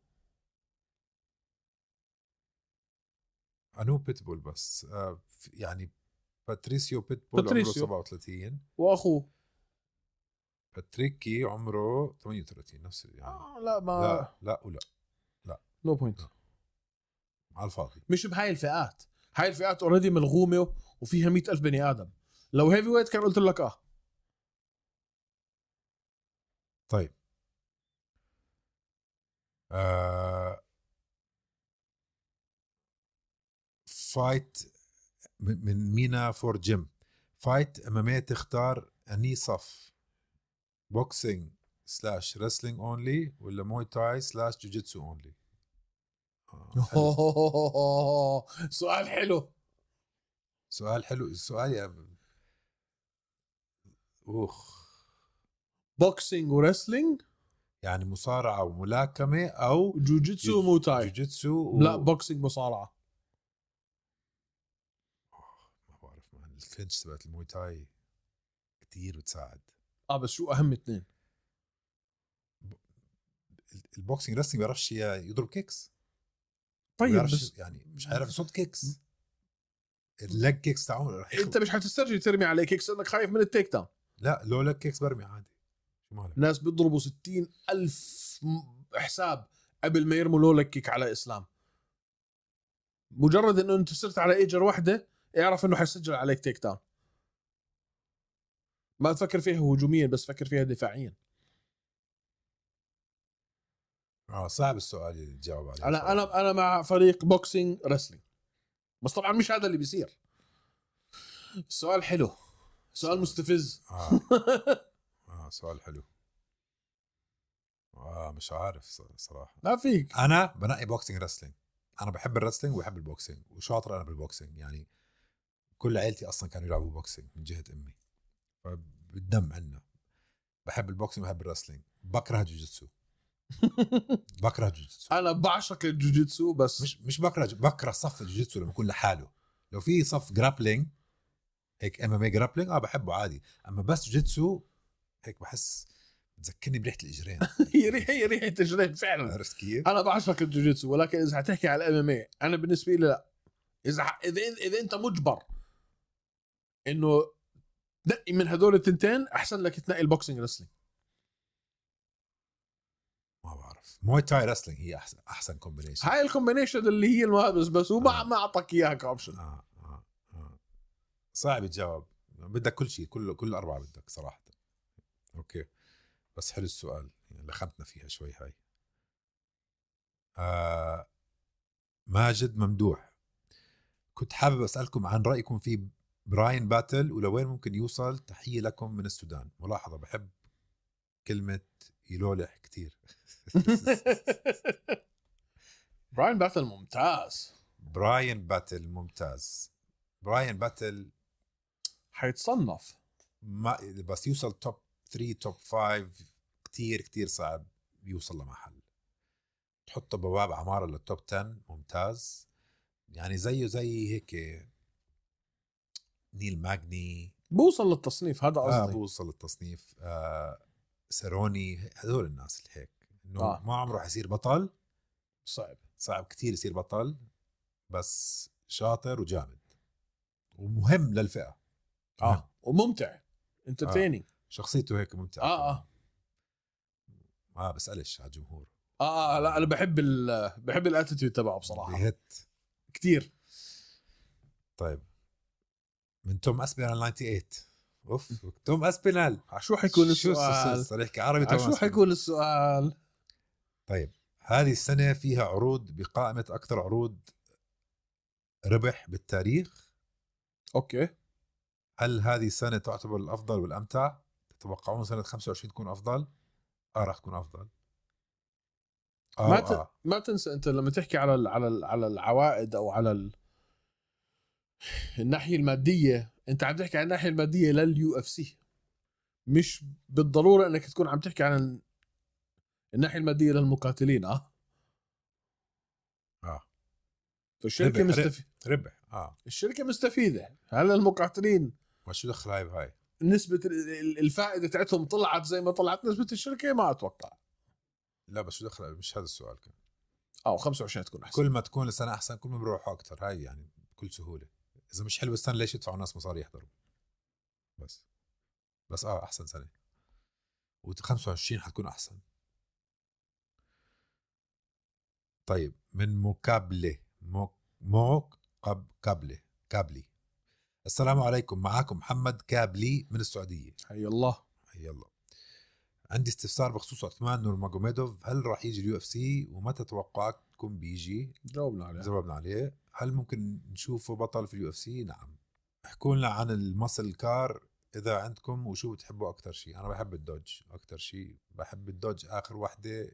انو بيتبول بس آه يعني باتريسيو بيتبول باتريسيو. عمره سبعة وثلاثين، واخوه باتريكي عمره ثمانية وثلاثين نفس يعني. آه لا ما لا لا ولا نو بوينت. على الفاضي. مش بهاي الفئات. هاي الفئات اوريدي ملغومة وفيها مئة ألف بني آدم. لو هيفي ويت كان قلت لك اه. طيب آه فايت من مينا فور جيم. فايت امامية تختار اني صف، بوكسينج سلاش رسلينج اونلي ولا موي تاي سلاش جوجيتسو اونلي؟ سؤال حلو. سؤال حلو السؤال يا اوخ. بوكسينج ورسلينج، يعني مصارعة وملاكمة او جوجيتسو وموتاي. جوجيتسو و... لا بوكسينج مصارعة. ما بعرف مان، الكلينش تبعت الموي تاي كتير بتساعد. اه بس شو اهم اثنين؟ البوكسينج رسلينج بيعرفش يضرب كيكس. طيب بس يعني مش عارف يصد كيكس. الليج كيكس تاعون رح انت مش حتسترجي ترمي عليه كيكس انك خايف من التيك داون. لا لو ليج كيكس برمي عادي. شو مالك؟ ناس بيضربوا ستين ألف حساب قبل ما يرموا لو لكك على اسلام. مجرد انه انت صرت على ايجر واحده اعرف انه حيسجل عليك تيك داون. ما تفكر فيها هجوميا بس فكر فيها دفاعيا. اه صعب السؤال اللي تجاوب عليه. انا انا انا مع فريق بوكسينج رسلينج، بس طبعا مش هذا اللي بيصير. السؤال حلو، سؤال مستفز. آه. اه سؤال حلو. اه مش عارف صراحة. لا فيك. انا بنقي بوكسينج رسلينج. انا بحب الرسلينج وبحب البوكسينج وشاطر انا بالبوكسينج. يعني كل عائلتي اصلا كانوا يلعبوا بوكسينج من جهة امي، فبالدم عنا. بحب البوكسينج وبحب الرسلينج. بكره جوجيتسو. بكره جوجيتسو. انا بعشق الجوجيتسو بس مش مش بكره بكره صف الجوجيتسو لما يكون لحاله. لو في صف جرابلينج هيك ام ام اي جرابلينج اه بحبه عادي، اما بس جوجيتسو هيك بحس بتذكرني بريحه الاجرين. هي ريحه هي ريحه تجرين فعلا. عرفت كيف؟ انا بعشق الجوجيتسو، ولكن اذا حتحكي على الام ام اي انا بالنسبه لي لا. اذا اذا اذا انت مجبر انه دقي من هدول التنتين، احسن لك تنقي البوكسينج رسلينج. ما بعرف، موي تاي رسلينج هي احسن احسن كومبينيشن. هاي الكومبينيشن اللي هي الملابس بس، وما آه. ما اعطاك اياها كاوبشن. آه. آه. آه. صعب تجاوب، بدك كل شيء، كل كل اربعه بدك صراحه. اوكي بس حلو السؤال، يعني لخمتنا فيها شوي هاي. آه ماجد ممدوح، كنت حابب اسالكم عن رايكم في براين باتل ولوين ممكن يوصل. تحيه لكم من السودان. ملاحظه بحب كلمه يلولح كتير. براين باتل ممتاز. براين باتل ممتاز. براين باتل حيتصنف ما بس يوصل توب ثلاثة توب خمسة كتير كتير صعب يوصل لمحل. تحطه بباب عمارة للتوب عشرة ممتاز، يعني زيه زي هيك نيل ماجني بوصل للتصنيف، هذا آه قصدي. بوصل للتصنيف. آه سيروني، هذول الناس اللي هيك انه آه. ما عمره حيصير بطل. صعب صعب كتير يصير بطل، بس شاطر وجامد ومهم للفئة. اه وممتع انترتيننج. آه. شخصيته هيك ممتعة. اه اه ما بسألش على الجمهور. اه لا انا بحب ال بحب الاتيتيود تبعه بصراحه بيهت كتير. طيب من توم اسبينال ثمانية وتسعين. اوف توم اسبينال. شو حيكون شو السؤال؟ صار يحكي عربي توم شو أسبينال. حيكون السؤال؟ طيب هذه السنة فيها عروض بقائمة أكثر عروض ربح بالتاريخ. اوكي هل هذه السنة تعتبر الأفضل والأمتع؟ تتوقعون سنة خمسة وعشرين تكون أفضل؟ آه راح تكون أفضل. آه ما ت... آه. ما تنسى انت لما تحكي على ال... على ال... على العوائد او على ال... الناحيه الماديه، انت عم تحكي عن الناحيه الماديه لليو اف سي، مش بالضروره انك تكون عم تحكي عن الناحيه الماديه للمقاتلين. اه آه. فالشركه ربح مستفيده. ربح آه. الشركه مستفيده. هل المقاتلين وشو دخل هاي بهاي؟ نسبه ال- الفائده تاعتهم طلعت زي ما طلعت نسبه الشركه؟ ما اتوقع. لا بس شو دخل، مش هذا السؤال كان. او خمسة وعشرين تكون احسن. كل ما تكون السنة أحسن كل ما بروحوا أكتر، هاي يعني بكل سهولة. إذا مش حلو السنة ليش يدفعوا الناس مصاري يحضروا؟ بس بس آه أحسن سنة، و خمسة وعشرين حتكون أحسن. طيب من مكابلة مو مو قب كابلة كابلي، السلام عليكم، معاكم محمد كابلي من السعودية. حي الله. حي الله. عندي استفسار بخصوص عثمان نورماجوميدوف، هل راح يجي اليو اف سي ومتى توقعاتكم بيجي؟ جاوبنا عليه. جاوبنا عليه. هل ممكن نشوفه بطل في اليو اف سي؟ نعم. احكوا لنا عن المسل كار اذا عندكم، وشو بتحبوا اكثر شيء؟ انا بحب الدوج اكثر شيء، بحب الدوج اخر وحده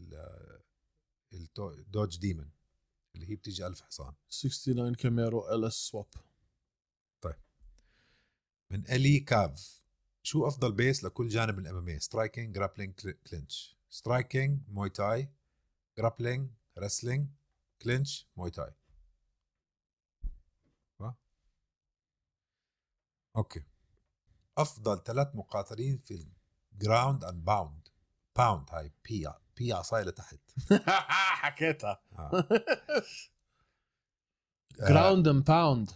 الدوج ديمن اللي هي بتيجي ألف حصان. تسعة وستين كاميرو ال اس سواب. طيب من الي كاف، شو افضل بيس لكل جانب من الام ام اي؟ سترايكينج، جرابلينج، كلينش. سترايكينج موي تاي، جرابلينج رسلينج، كلينش موي تاي. اوكي افضل ثلاث مقاتلين في الجراوند اند باوند. باوند هاي بي بي عصايه لتحت. حكيتها. آه. جراوند اند باوند.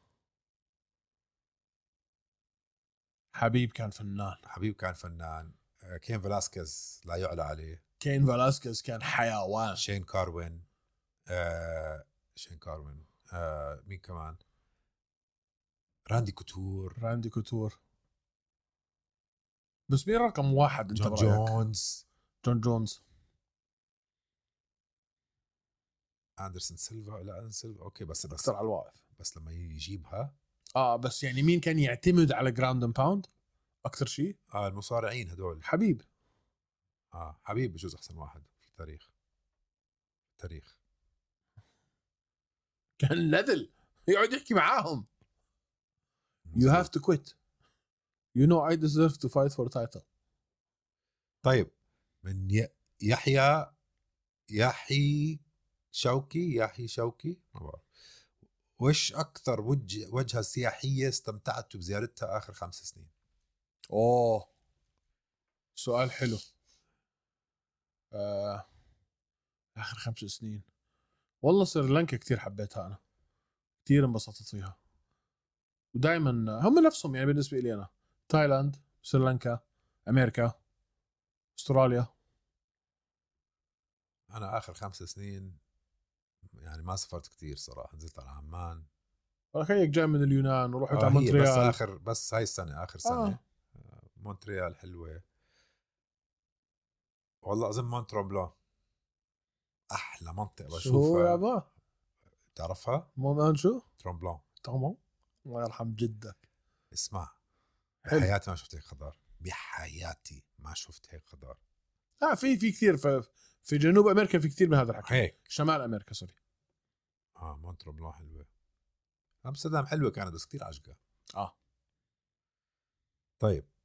حبيب كان فنان. حبيب كان فنان. آه. كين فلاسكيز لا يعلى عليه. كين فلاسكيز كان حيوان. شين كاروين. آه. شين كاروين. آه. مين كمان؟ راندي كوتور. راندي كوتور. بس مين رقم واحد انت جون برأيك؟ جونز. جون جونز. اندرسون سيلفا. لا اندرسون سيلفا اوكي بس بس اكثر على الواقف. بس لما يجيبها اه بس يعني مين كان يعتمد على جراوند اند باوند اكثر شيء؟ اه المصارعين هدول. حبيب. اه حبيب بجوز احسن واحد في التاريخ. التاريخ كان نذل يقعد يحكي معاهم. You have to quit. You know I deserve to fight for title. طيب من ي... يحيى يحيى شوكي يحيى شوكي ما بعرف. وش اكثر وجه وجهه سياحيه استمتعت بزيارتها اخر خمس سنين؟ اوه سؤال حلو. آه. اخر خمس سنين والله سريلانكا كتير حبيتها انا، كتير انبسطت فيها، ودائما هم نفسهم يعني بالنسبه لي انا. تايلاند، سريلانكا، امريكا، استراليا. انا اخر خمس سنين يعني ما سافرت كتير صراحه، نزلت على عمان. هيك جاي من اليونان ورحت آه على هي مونتريال. بس اخر بس هاي السنه اخر سنه. آه. آه. مونتريال حلوه والله. اظن مونتروبلان احلى منطقه شو بشوفها. يابا؟ تعرفها؟ مو مان شو؟ ترومبلان. تمام. الله يرحم جدك. اسمع، حلو. بحياتي ما شفت هيك خضار، بحياتي ما شفت هيك خضار. اه في في كثير في, في جنوب امريكا في كثير من هذا الحكي. هيك شمال امريكا سوري. اه مونتروبلان حلوه. امستردام حلوه كانت بس كثير عجقه. اه طيب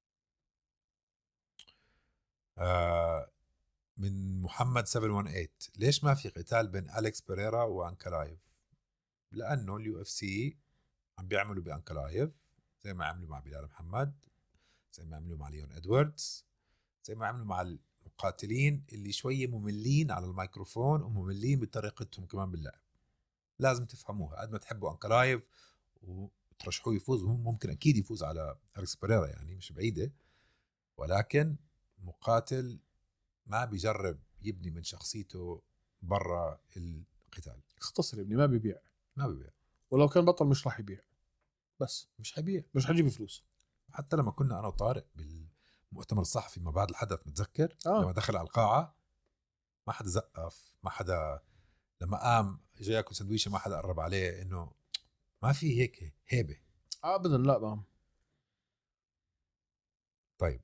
آه من محمد سبعمية وثمانية وعشرين، ليش ما في قتال بين أليكس بيريرا وأنكلايف؟ لأنه اليو اف سي عم بيعملوا بأنكلايف زي ما عملوا مع بلال محمد، زي ما عملوا مع ليون إدواردز، زي ما عملوا مع المقاتلين اللي شوية مملين على الميكروفون ومملين بطريقتهم كمان باللعب. لازم تفهموها. قد ما تحبوا أنكلايف وترشحوه يفوز، ممكن أكيد يفوز على أليكس بيريرا يعني مش بعيدة، ولكن مقاتل ما بيجرب يبني من شخصيته برا القتال. اختصر يا ابني، ما بيبيع. ما بيبيع، ولو كان بطل مش راح يبيع، بس مش حيبيع، مش حيجيب فلوس. حتى لما كنا انا وطارق بالمؤتمر الصحفي ما بعد الحدث متذكر آه. لما دخل على القاعه ما حدا زقف، ما حدا لما قام جاي ياكل سندويشه ما حدا قرب عليه، انه ما في هيك هيبه ابدا لا بقى. طيب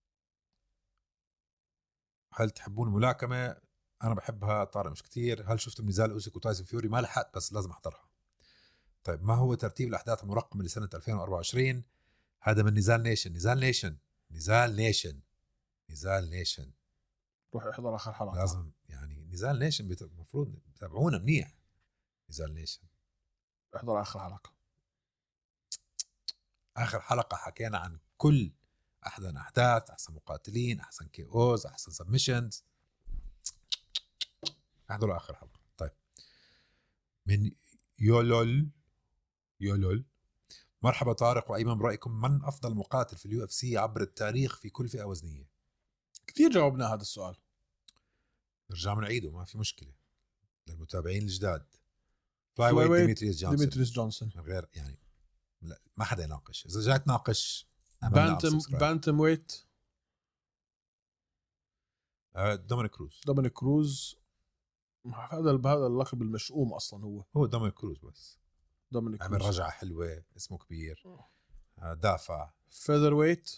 هل تحبون الملاكمه؟ انا بحبها، طارق مش كتير. هل شفتوا نزال اوزيك وتايسون فيوري؟ ما لحقت بس لازم احضرها. طيب ما هو ترتيب الاحداث المرقمه لسنه ألفين وأربعة وعشرين؟ هذا من نزال نيشن. نزال نيشن نزال نيشن نزال نيشن روح احضر اخر حلقه. لازم يعني نزال نيشن المفروض تتابعونا منيح. نزال نيشن احضر اخر حلقه. اخر حلقه حكينا عن كل احسن احداث، احسن مقاتلين، احسن كي اوز، احسن سبمشنز. احضروا اخر حلقه. طيب من يولول يولول، مرحبا طارق وايمن، برايكم من افضل مقاتل في اليو اف سي عبر التاريخ في كل فئه وزنيه؟ كثير جاوبنا هذا السؤال، نرجع بنعيده ما في مشكله للمتابعين الجداد. فلاي فلاي ويت ويت ديمتريوس جونسون. ديمتريوس جونسون. من غير يعني لا ما حدا يناقش. اذا جاي تناقش بانتم بانتم ويت آه دومينيك كروز. دومينيك كروز. هذا بهذا اللقب المشؤوم اصلا هو هو دومينيك كروز بس دومينيك عمل كروز. رجعه حلوه، اسمه كبير، آه دافع. فيذر ويت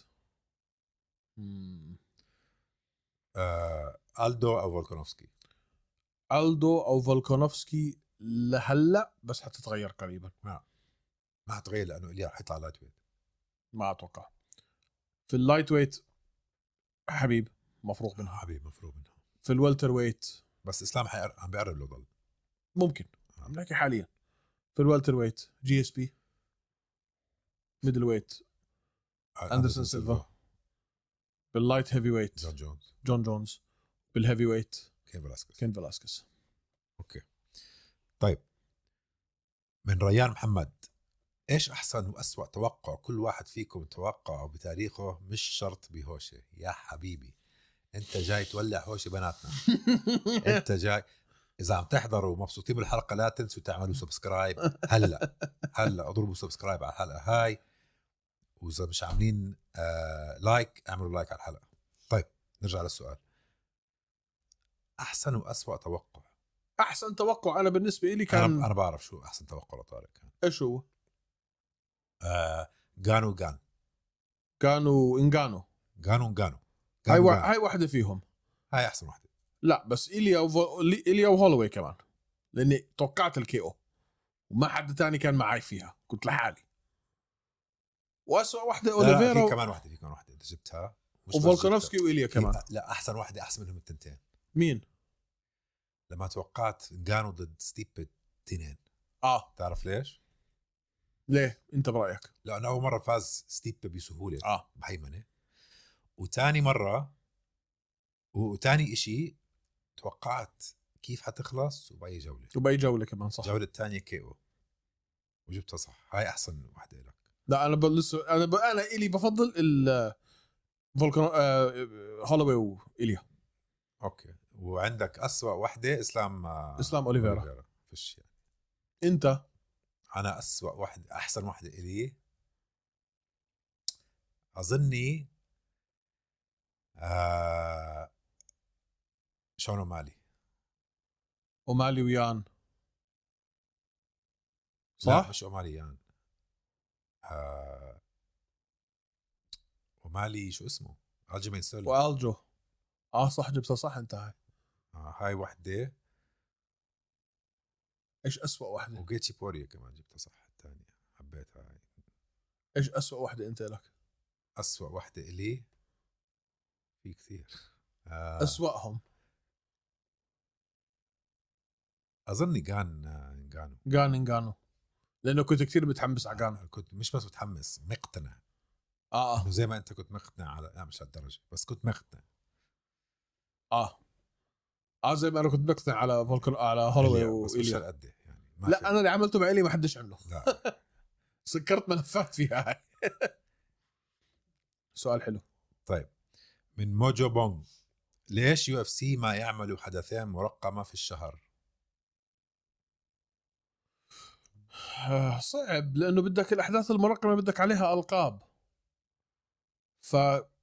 آه ألدو او فولكانوفسكي. ألدو او فولكانوفسكي لهلا، بس حتتغير قريبا. ما ما حتغير لانه إليا رح يطلع لايت ويت. ما اتوقع. في اللايت ويت حبيب مفروغ منها. حبيب مفروض منها. في الوالتر ويت بس اسلام حيقر... عم بيقرب له ضل ممكن عم نحكي حاليا. في الوالتر ويت جي اس بي. ميدل ويت اندرسون سيلفا. باللايت هيفي ويت جون جونز. جون جونز. بالهيفي ويت كين فلاسكس. كين فلاسكس. اوكي طيب من ريان محمد، ايش احسن واسوأ توقع كل واحد فيكم توقعه بتاريخه؟ مش شرط بهوشه. يا حبيبي انت جاي تولع هوشه بناتنا. انت جاي اذا عم تحضروا ومبسوطين بالحلقه لا تنسوا تعملوا سبسكرايب هلا هلا اضربوا سبسكرايب على الحلقه هاي، واذا مش عاملين آه لايك اعملوا لايك على الحلقه. طيب نرجع للسؤال، احسن واسوأ توقع. احسن توقع انا بالنسبه لي كان انا انا بعرف شو احسن توقع لطارق كان. ايش هو؟ آه جانو جان كانوا انجانو. جانو جانو هاي و... هاي واحده فيهم. هاي احسن واحده. لا بس إليا وفو... إليا وهولوي كمان، لاني توقعت الكي او وما حد تاني كان معي فيها، كنت لحالي. واسوأ واحده اوليفيرا. في و... كمان واحده في كمان واحده انت جبتها. وفولكانوفسكي وإليا كمان. لا احسن واحده احسن منهم التنتين. مين؟ لما توقعت جانو ضد ستيبت تنين. اه تعرف ليش؟ ليه انت برايك؟ لانه اول مره فاز ستيبي بسهوله اه بهيمنه، وتاني مره وتاني اشي توقعت كيف حتخلص وباي جوله، وباي جوله كمان صح. الجوله الثانيه كي او وجبتها صح. هاي احسن وحده لك. لا انا لسه انا ب... انا الي بفضل ال فولكان آه... هولوي وإيليا. اوكي، وعندك أسوأ وحده اسلام آه، اسلام اوليفيرا. فيش يعني. انت انا أسوأ واحد احسن واحده الي اظني آه شون مالي. ومالي ويان لا صح. مش أومالي يعني. آه ومالي شو اسمه الجيمين ستيرلينج. والجو اه صح جبتها صح انت. هاي آه هاي وحده. ايش اسوأ واحده؟ وجيتشي بوريا كمان جبتها صح الثانيه، حبيتها هاي. ايش اسوأ واحده انت لك؟ أسوأ وحده الي في كثير. آه اسوأهم اظني كان كانوا جان جانو، لانه كنت كثير متحمس على جان. كنت مش بس متحمس، مقتنع اه انه زي ما انت كنت مقتنع على لا مش هالدرجه بس كنت مقتنع. اه اه زي ما انا كنت مقتنع على فولكر على هولوي إليا، بس مش وإيليا. هالقد يعني ما لا في. انا اللي عملته مع إيليا ما حدش عمله. لا سكرت ملفات فيها هاي. سؤال حلو. طيب من موجو بونج، ليش يو اف سي ما يعملوا حدثين مرقمه في الشهر؟ آه، صعب لانه بدك الاحداث المرقمه بدك عليها القاب، ف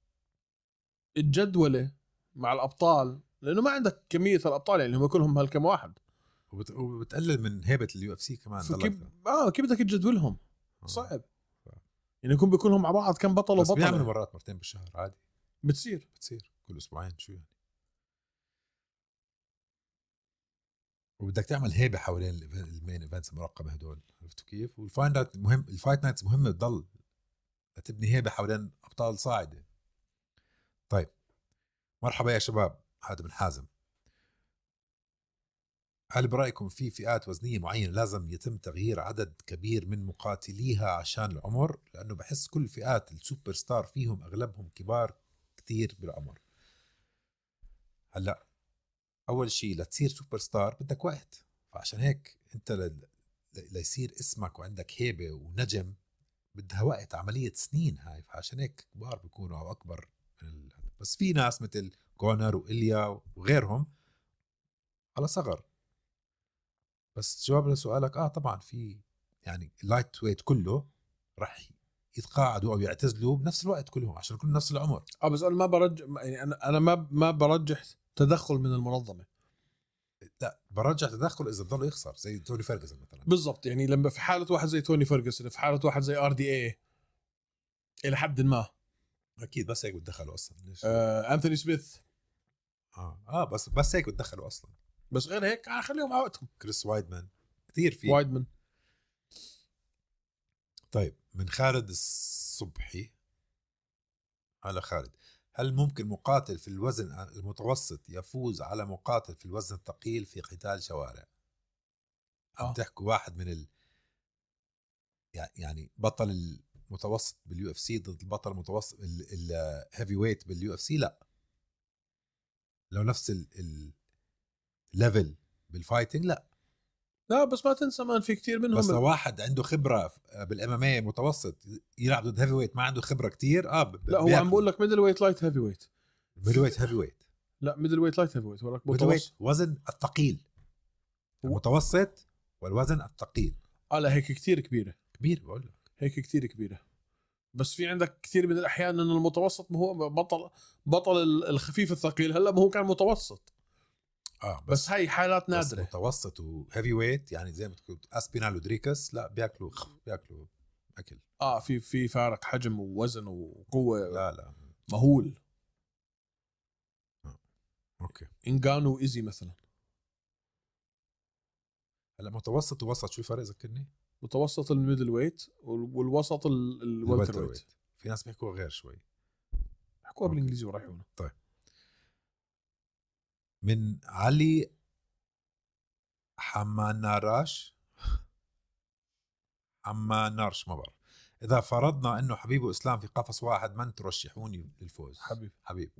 الجدوله مع الابطال لانه ما عندك كميه الابطال يعني هم كلهم هالكم واحد. وبت... وبتقلل من هيبه اليو اف سي كمان. فكيف ضلك اه كيف بدك تجدولهم؟ آه. صعب يعني يكون بيكونهم مع بعض كم بطل بس بيعملوا وبطله مرات مرتين بالشهر عادي. بتصير. بتصير كل اسبوعين شو يعني. وبدك تعمل هيبه حوالين المين ايفنتس المرقمه هدول، عرفتوا كيف؟ والفايت نايت مهم، الفايت نايتس مهمه تضل تبني هيبه حوالين ابطال صاعده. طيب مرحبا يا شباب، هذا من حازم. هل برأيكم في فئات وزنية معينة لازم يتم تغيير عدد كبير من مقاتليها عشان العمر؟ لأنه بحس كل فئات السوبر ستار فيهم أغلبهم كبار كتير بالعمر. هلأ أول شيء لتصير سوبر ستار بدك وقت، فعشان هيك أنت ل... ليصير اسمك وعندك هيبة ونجم بدها وقت، عملية سنين هاي. فعشان هيك كبار بيكونوا أو أكبر من ال... بس في ناس مثل كونر وإليا وغيرهم على صغر. بس جواب لسؤالك اه طبعا في يعني اللايت ويت كله راح يتقاعدوا او يعتزلوا بنفس الوقت كلهم عشان كلهم نفس العمر. اه بس انا ما برجح يعني انا انا ما ما برجح تدخل من المنظمه. لا برجع تدخل اذا ضل يخسر زي توني فيرجسون مثلا. بالضبط يعني لما في حاله واحد زي توني فيرجسون، في حاله واحد زي ار دي اي الى حد ما. اكيد بس هيك بتدخلوا اصلا ليش؟ آه انثوني سميث. اه اه بس بس هيك بتدخلوا اصلا. بس غير هيك آه خليهم على وقتهم. كريس وايدمان كثير في. وايدمان. طيب من خالد الصبحي. على خالد، هل ممكن مقاتل في الوزن المتوسط يفوز على مقاتل في الوزن الثقيل في قتال شوارع؟ عم آه. تحكوا واحد من ال يعني بطل المتوسط باليو اف سي ضد البطل المتوسط الهيفي ويت باليو اف سي؟ لا، لو نفس الليفل بالفايتنج لا. لا بس ما تنسى مان في كتير منهم بس ال... لو واحد عنده خبره بالام ام اي متوسط يلعب ضد هيفي ويت ما عنده خبره كتير اه ب- لا هو بياكله. عم بقول لك ميدل ويت لايت هيفي ويت. ميدل ويت هيفي ويت. لا ميدل ويت لايت هيفي ويت ولك ميدل ويت متوسط. وزن الثقيل المتوسط والوزن الثقيل. اه لا هيك كتير كبيره. كبير بقول لك هيك كتير كبيره. بس في عندك كثير من الاحيان انه المتوسط ما هو بطل بطل الخفيف الثقيل هلا ما هو كان متوسط. اه بس, بس هاي حالات بس نادره. متوسط وهيفي ويت يعني زي ما تقول اسبينال ودريكس لا بياكلوا بياكلوا اكل. اه في في فارق حجم ووزن وقوه. لا لا مهول. آه. اوكي انغانو ايزي مثلا. هلا متوسط ووسط شو الفرق ذكرني؟ متوسط الميدل ويت والوسط ال- الوالتر ويت. في ناس بيحكوا غير شوي بحكوها أوكي. بالانجليزي ورايحونا. طيب من علي حماناراش، اما نارش ما بعرف. اذا فرضنا انه حبيب واسلام في قفص واحد، من ترشحوني للفوز؟ حبيب. حبيب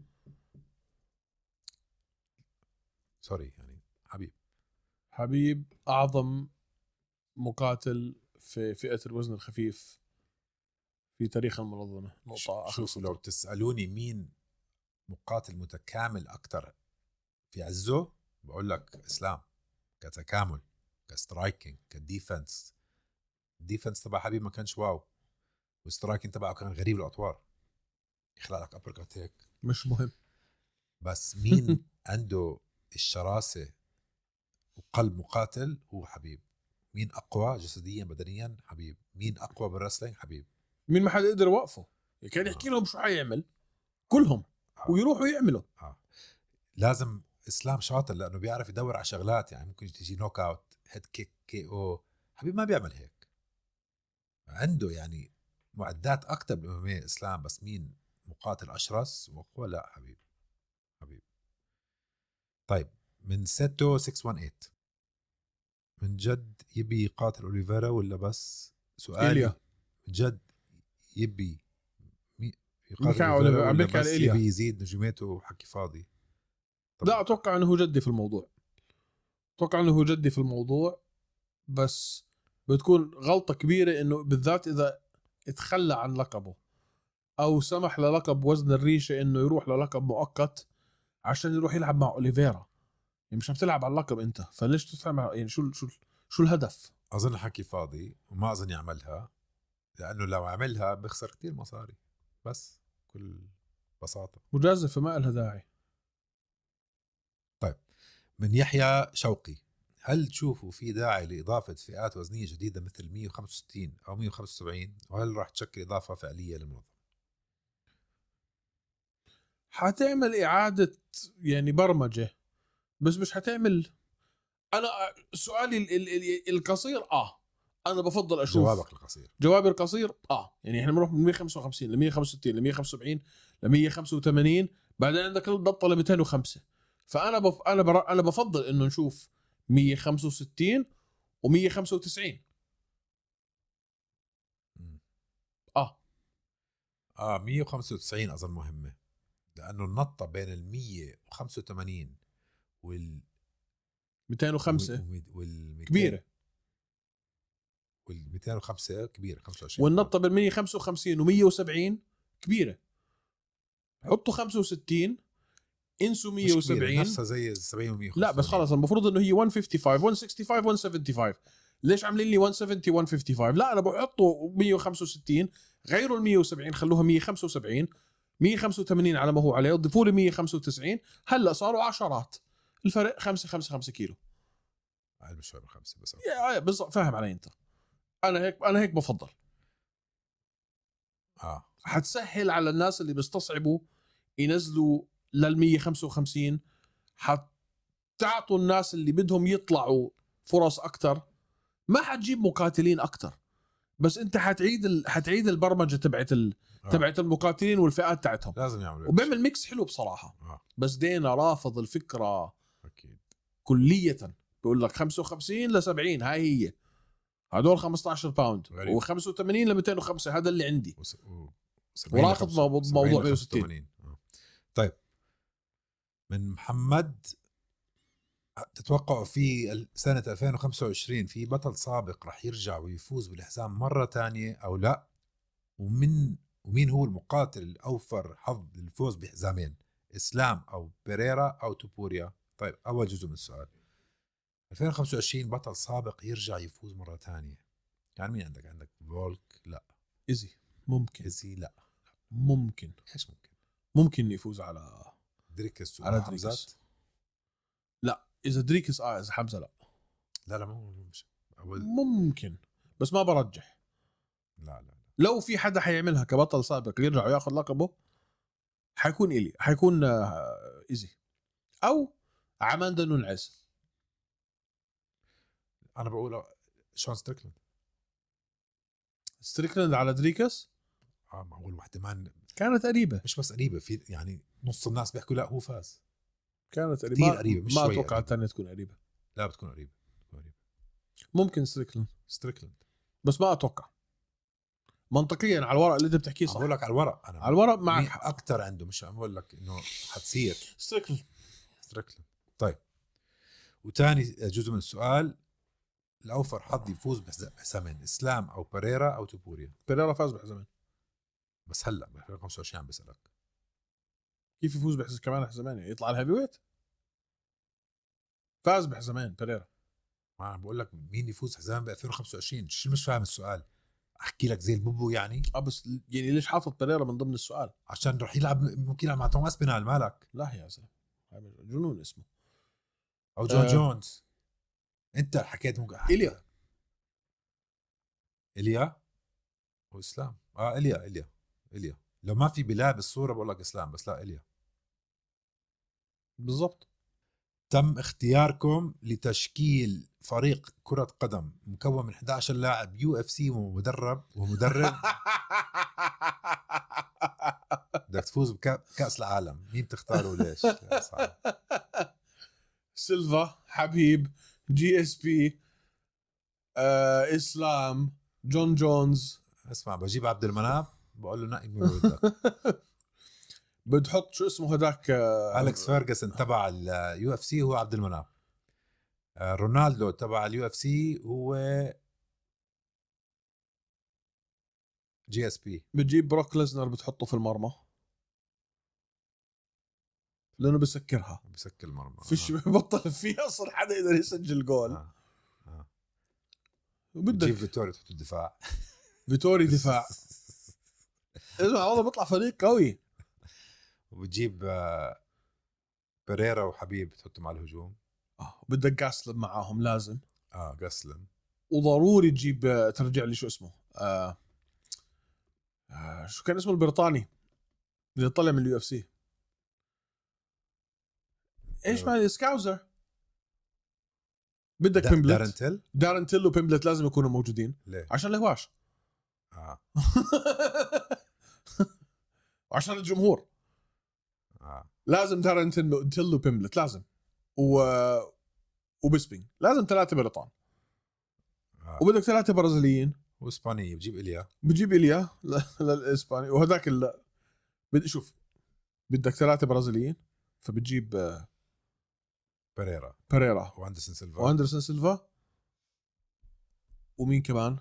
سوري يعني حبيب. حبيب اعظم مقاتل في فئة الوزن الخفيف في تاريخ المنظمة. نقطة. شوفوا لو تسألوني مين مقاتل متكامل أكتر في عزه، بقول لك إسلام. كتكامل، كسترايكينج، كديفنس. الديفنس تبع حبيب ما كانش واو، والسترايكينج تبعه كان غريب الأطوار، يخلق لك أبركات هيك. مش مهم. بس مين عنده الشراسة وقلب مقاتل؟ هو حبيب. مين أقوى جسديا بدنيا؟ حبيب. مين أقوى بالرسلينج؟ حبيب. مين ما حد يقدر يوقفه؟ كان يحكي لهم شو حيعمل كلهم آه. ويروحوا يعملوا. آه. لازم اسلام شاطر لانه بيعرف يدور على شغلات، يعني ممكن تيجي نوك اوت، هيد كيك، كي او. حبيب ما بيعمل هيك، عنده يعني معدات اكتر بالاماميه اسلام. بس مين مقاتل اشرس واقوى؟ لا حبيب. حبيب. طيب من سيتو ستة واحد ثمانية، من جد يبي يقاتل اوليفيرا ولا بس سؤالي؟ إيليا. من جد يبي يقاتل بحكي على اوليفيرا أوليفيرا، عم ولا بحكي على بس إيليا. يبي يزيد نجوميته وحكي فاضي؟ لا اتوقع انه هو جدي في الموضوع. اتوقع انه هو جدي في الموضوع، بس بتكون غلطة كبيرة انه بالذات اذا اتخلى عن لقبه او سمح للقب وزن الريشة انه يروح للقب مؤقت عشان يروح يلعب مع اوليفيرا. يعني مش عم تلعب على اللقب انت، فليش تلعب؟ يعني شو شو شو الهدف؟ اظن حكي فاضي وما اظن يعملها، لانه لو عملها بخسر كتير مصاري. بس كل بساطه مجازفة ما لها داعي. طيب من يحيى شوقي، هل تشوفوا في داعي لإضافة فئات وزنية جديدة مثل مية وخمسة وستين أو مية وخمسة وسبعين؟ وهل راح تشكل إضافة فعلية للمنظمة؟ حتعمل إعادة يعني برمجة، بس مش حتعمل. أنا سؤالي ال ال ال القصير آه أنا بفضل أشوف. جوابك القصير. جوابي القصير آه يعني إحنا بنروح من مية وخمسة وخمسين ل مية وخمسة وستين ل مية وخمسة وسبعين ل مية وخمسة وثمانين، بعدين عندك الضغط ل مئتين وخمسة. فأنا بف أنا بر أنا بفضل إنه نشوف مية وخمسة وستين و مية وخمسة وتسعين. آه آه مية وخمسة وتسعين أظن مهمة، لأنه النطة بين ال مية وخمسة وثمانين وال مئتين وخمسة وال كبيرة، وال مئتين وخمسة كبيرة، خمسة وعشرين. والنطة بال مية وخمسة وخمسين و مية وسبعين كبيرة. حطوا خمسة وستين، انسوا مية وسبعين. نفسها زي سبعين و مية وخمسة. لا بس خلاص المفروض انه هي مية وخمسة وخمسين مية وستة وخمسين مية وسبعة وسبعين. ليش عاملين لي مية وسبعين مية وخمسة وخمسين؟ لا انا بحطه مية وخمسة وستين، غيروا ال مية وسبعين خلوها مية وخمسة وسبعين، مية وخمسة وثمانين على ما هو عليه، ضيفوا لي مية وخمسة وتسعين. هلا صاروا عشرات، الفرق خمسة خمسة خمسة كيلو. اقل مش فاهم خمسة بس. يا بالضبط، فاهم علي انت؟ انا هيك انا هيك بفضل. اه حتسهل على الناس اللي بيستصعبوا ينزلوا لل مية وخمسة وخمسين، حتعطوا الناس اللي بدهم يطلعوا فرص اكثر. ما حتجيب مقاتلين اكثر، بس انت حتعيد ال... حتعيد البرمجه تبعت ال... آه. تبعت المقاتلين والفئات تاعتهم. لازم يعملوا وبيعمل ميكس حلو بصراحه. آه. بس دينا رافض الفكره اكيد كليا. بيقول لك خمسة وخمسين ل سبعين هاي هي، هدول خمسة عشر باوند، و85 ل مئتين وخمسة هذا اللي عندي، وس... و... ورافض موضوع مية وستين. آه. طيب من محمد، تتوقعوا في سنة ألفين وخمسة وعشرين في بطل سابق رح يرجع ويفوز بالحزام مرة تانية أو لا؟ ومن ومين هو المقاتل الأوفر حظ للفوز بحزامين، إسلام أو بيريرا أو توبوريا؟ طيب أول جزء من السؤال، ألفين وخمسة وعشرين بطل سابق يرجع يفوز مرة تانية، يعني مين عندك؟ عندك فولك؟ لا. إيزي ممكن. إيزي لا. ممكن. إيش ممكن؟ ممكن يفوز على دريكس على دريكس. لا إذا دريكس آه إذا حمزة لا. لا لا مو مش أول. ممكن بس ما برجح. لا لا, لا. لو في حدا حيعملها كبطل سابق يرجع وياخذ لقبه، حيكون إلي حيكون إيزي أو عماندا نونيز. أنا بقول شون ستريكلاند. ستريكلاند على دريكس؟ اه معقول واحدة ما كانت قريبة. مش بس قريبة، في يعني نص الناس بيحكوا لا هو فاز. كانت قريبة كثير قريبة، مش ما شوي. أتوقع الثانية تكون قريبة. لا بتكون قريبة. ممكن ستريكلاند. ستريكلاند بس ما اتوقع منطقيا على الورق اللي انت بتحكيه عم صح. بقول لك على الورق انا على الورق معك مين حق. اكثر عنده، مش عم بقول لك انه حتصير ستريكلند. ستريكلند. طيب وتاني جزء من السؤال، الاوفر حظ يفوز بحسامين، اسلام او بريرا او توبوريا. بيريرا فاز بحزمين. بس هلا ب ألفين وخمسة وعشرين عم بسالك كيف يفوز بحز كمان حزمين؟ يطلع الهيفي ويت. فاز بحزمين بيريرا. ما عم بقول لك مين يفوز حزام ب ألفين وخمسة وعشرين. شو مش فاهم السؤال؟ احكي لك زي البوبو يعني؟ اه بس يعني ليش حاطط بيريرا من ضمن السؤال؟ عشان رح يلعب، ممكن يلعب مع توماس بينال. مالك؟ لا يا زلمه جنون اسمه. او جون آه. جونز. انت حكيت ممكن إيليا. إيليا وإسلام. اه إيليا إيليا إيليا لو ما في بلال بالصورة بقول لك إسلام، بس لا إيليا. بالضبط. تم اختياركم لتشكيل فريق كرة قدم مكون من إحدى عشر لاعب يو اف سي ومدرب ومدرب بدك تفوز بكأس العالم، مين بتختاره وليش؟ صعب. سيلفا، حبيب، جي اس بي، آه، اسلام، جون جونز. اسمع بجيب عبد المناف بقول له نقي مين بدك. بتحط شو اسمه هداك آه أليكس فيرغسون تبع اليو اف سي هو عبد المناف. آه رونالدو تبع اليو اف سي هو جي اس بي. بتجيب بروك ليزنر بتحطه في المرمى لانه بسكرها، بسكر المرمى. فيش آه. بطل فيها اصلا حدا يقدر يسجل جول. آه. آه. وبدك بتجيب فيتوري تحط الدفاع. فيتوري دفاع. اسمع والله بيطلع فريق قوي. وبتجيب آه بريرا وحبيب تحطهم على الهجوم. اه بدك جاسلم معاهم لازم. اه غسلن. وضروري تجيب آه، ترجع لي شو اسمه آه آه شو كان اسمه البريطاني اللي طلع من اليو اف سي؟ ايش معنى سكاوزر؟ بدك دا بيمبلت. دارنتل. دارنتيل وبيمبلت لازم يكونوا موجودين. ليه؟ عشان الهواش. اه وعشان الجمهور. اه لازم دارنتيل وبيمبلت لازم. و وبسبينج لازم ثلاثه بريطان. آه. وبدك ثلاثه برازيليين. واسباني بجيب إليا. بجيب إليا للإسباني وهذاك ال... بدي شوف بدك ثلاثة برازيليين فبتجيب آه، بريرا بيريرا واندرسون سيلفا واندرسون سيلفا ومين كمان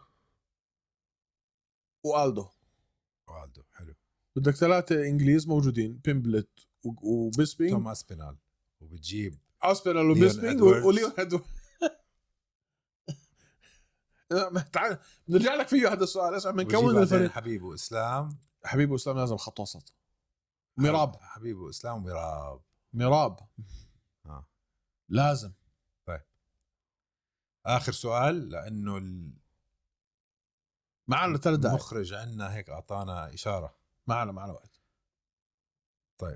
والدو. والدو حلو. بدك ثلاثة إنجليز موجودين بيمبلت و- وبيسبينج. توم اسبينال. وبتجيب أسبينال ليون وبيسبينج إدواردز. وليون إدواردز. تعال بنرجع لك فيه هذا السؤال. اسمع بنكون الفريق. حبيب وإسلام. حبيب وإسلام لازم خط وسط. ميراب. حبيب وإسلام وميراب. ميراب آه. لازم. طيب آخر سؤال لأنه معنا ثلاث دقائق. المخرج عندنا هيك أعطانا إشارة. معنا معنا وقت. طيب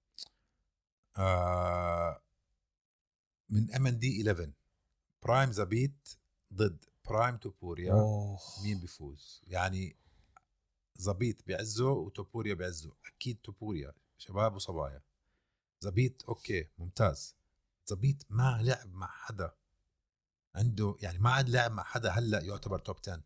آه من ام ان دي إحدى عشر برايم زبيت ضد برايم توبوريا. أوه. مين بيفوز؟ يعني زبيت بعزه وتوبوريا بعزه. اكيد توبوريا شباب وصبايا. زبيت اوكي ممتاز. زبيت ما لعب مع حدا عنده، يعني ما عاد لعب مع حدا هلا يعتبر توب عشرة.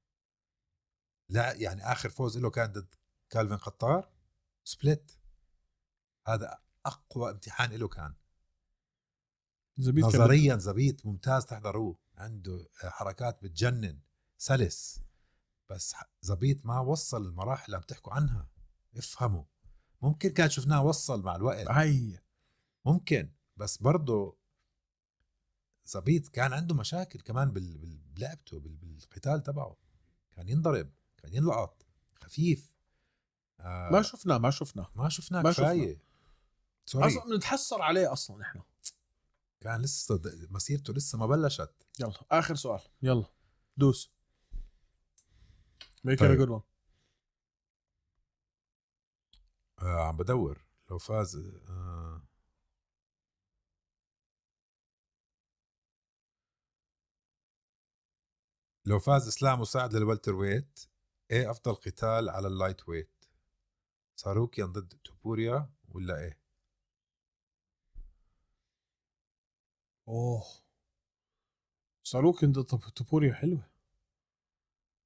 لا يعني اخر فوز له كان ضد كالفين قطار سبليت. هذا اقوى امتحان له كان. زبيت نظريا زبيت ممتاز تحضروه، عنده حركات بتجنن سلس، بس زبيت ما وصل المراحل اللي عم تحكوا عنها. افهموا، ممكن كان شفناه وصل مع الوقت هي ممكن، بس برضه زبيت كان عنده مشاكل كمان بلعبته بالقتال تبعه. كان ينضرب، كان ينلقط خفيف. آه ما شفنا ما شفنا ما شفنا ما كفايه. سوري اصلا بنتحسر عليه اصلا احنا. كان لسه مسيرته لسه ما بلشت. يلا اخر سؤال يلا دوس. ميك ات طيب. جود وان. آه عم بدور لو فاز آه لو فاز اسلام وسعد للوالتر ويت، ايه افضل قتال على اللايت ويت؟ ساروكيان ضد توبوريا ولا ايه؟ اوه ساروكن ضد توبوريا حلوه.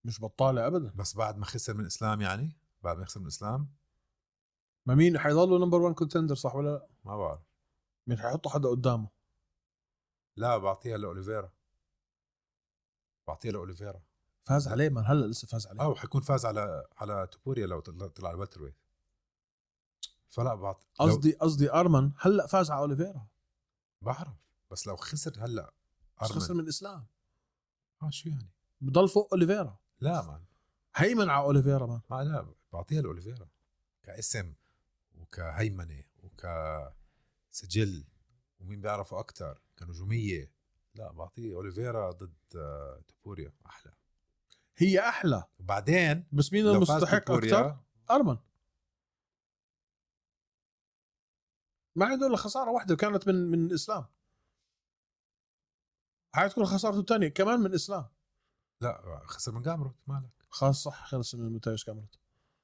مش بطاله ابدا. بس بعد ما خسر من اسلام، يعني بعد ما خسر من اسلام ما مين حيضلوا نمبر واحد كونتندر صح ولا لا؟ ما بعرف. مين حيحطوا حدا قدامه؟ لا بعطيها لاوليفيرا، بعطيها لاوليفيرا. فاز عليه من هلا لسه فاز عليه. او حيكون فاز على على توبوريا لو طلع طلع على الوتر ويت. فلا بعط قصدي قصدي ارمن هلا فاز على اوليفيرا. بعرف، بس لو خسر هلا بس خسر من اسلام. اه شو يعني؟ بضل فوق اوليفيرا. لا مان، هيمن على اوليفيرا مان. ما لا بعطيها لاوليفيرا كاسم وكهيمنه وكسجل ومين بيعرفه اكثر كنجوميه. لا بعطيه اوليفيرا ضد توبوريا احلى. هي احلى وبعدين بس مين المستحق اكثر؟ ارمن. ما عنده الا خساره واحده كانت من من اسلام. هاي تكون خسارته الثانيه كمان من اسلام. لا خسر من جامروت مالك. خلاص صح، خلص من متايوس جامروت.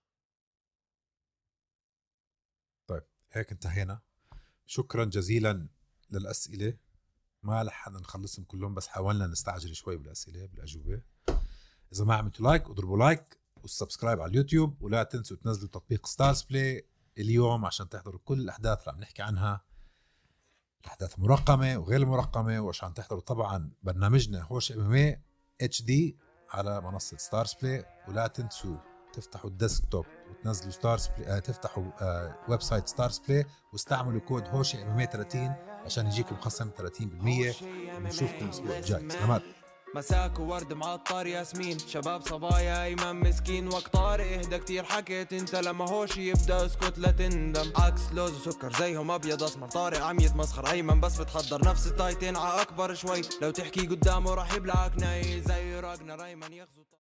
طيب هيك انتهينا. شكرا جزيلا للاسئله، ما لحقنا نخلصهم كلهم بس حاولنا نستعجل شوي بالاسئله بالاجوبه. اذا ما عملتوا لايك اضربوا لايك والسبسكرايب على اليوتيوب، ولا تنسوا تنزلوا تطبيق ستارز بلاي اليوم عشان تحضروا كل الاحداث اللي عم نحكي عنها، الاحداث المرقمه وغير المرقمه، وعشان تحضروا طبعا برنامجنا هوش ام ام اي اتش دي على منصه ستارز بلاي. ولا تنسوا تفتحوا الديسكتوب وتنزلوا ستارز بلاي، آه تفتحوا آه ويب سايت ستارز بلاي واستعملوا كود هوشي ام ام اي ثلاثين عشان يجيكم خصم ثلاثين بالمية. ونشوفكم الاسبوع الجاي. سلامات. مساك وورد معطر ياسمين، شباب صبايا ايمن مسكين، وقت طارق اهدى كتير حكيت انت لما هوش يبدا اسكت لا تندم. عكس لوز وسكر زيهم ابيض اسمر، طارق عم يتمسخر ايمن بس بتحضر نفس التايتين ع اكبر شوي، لو تحكي قدامه راح يبلعك ناي زي راجنا ايمن يغزو.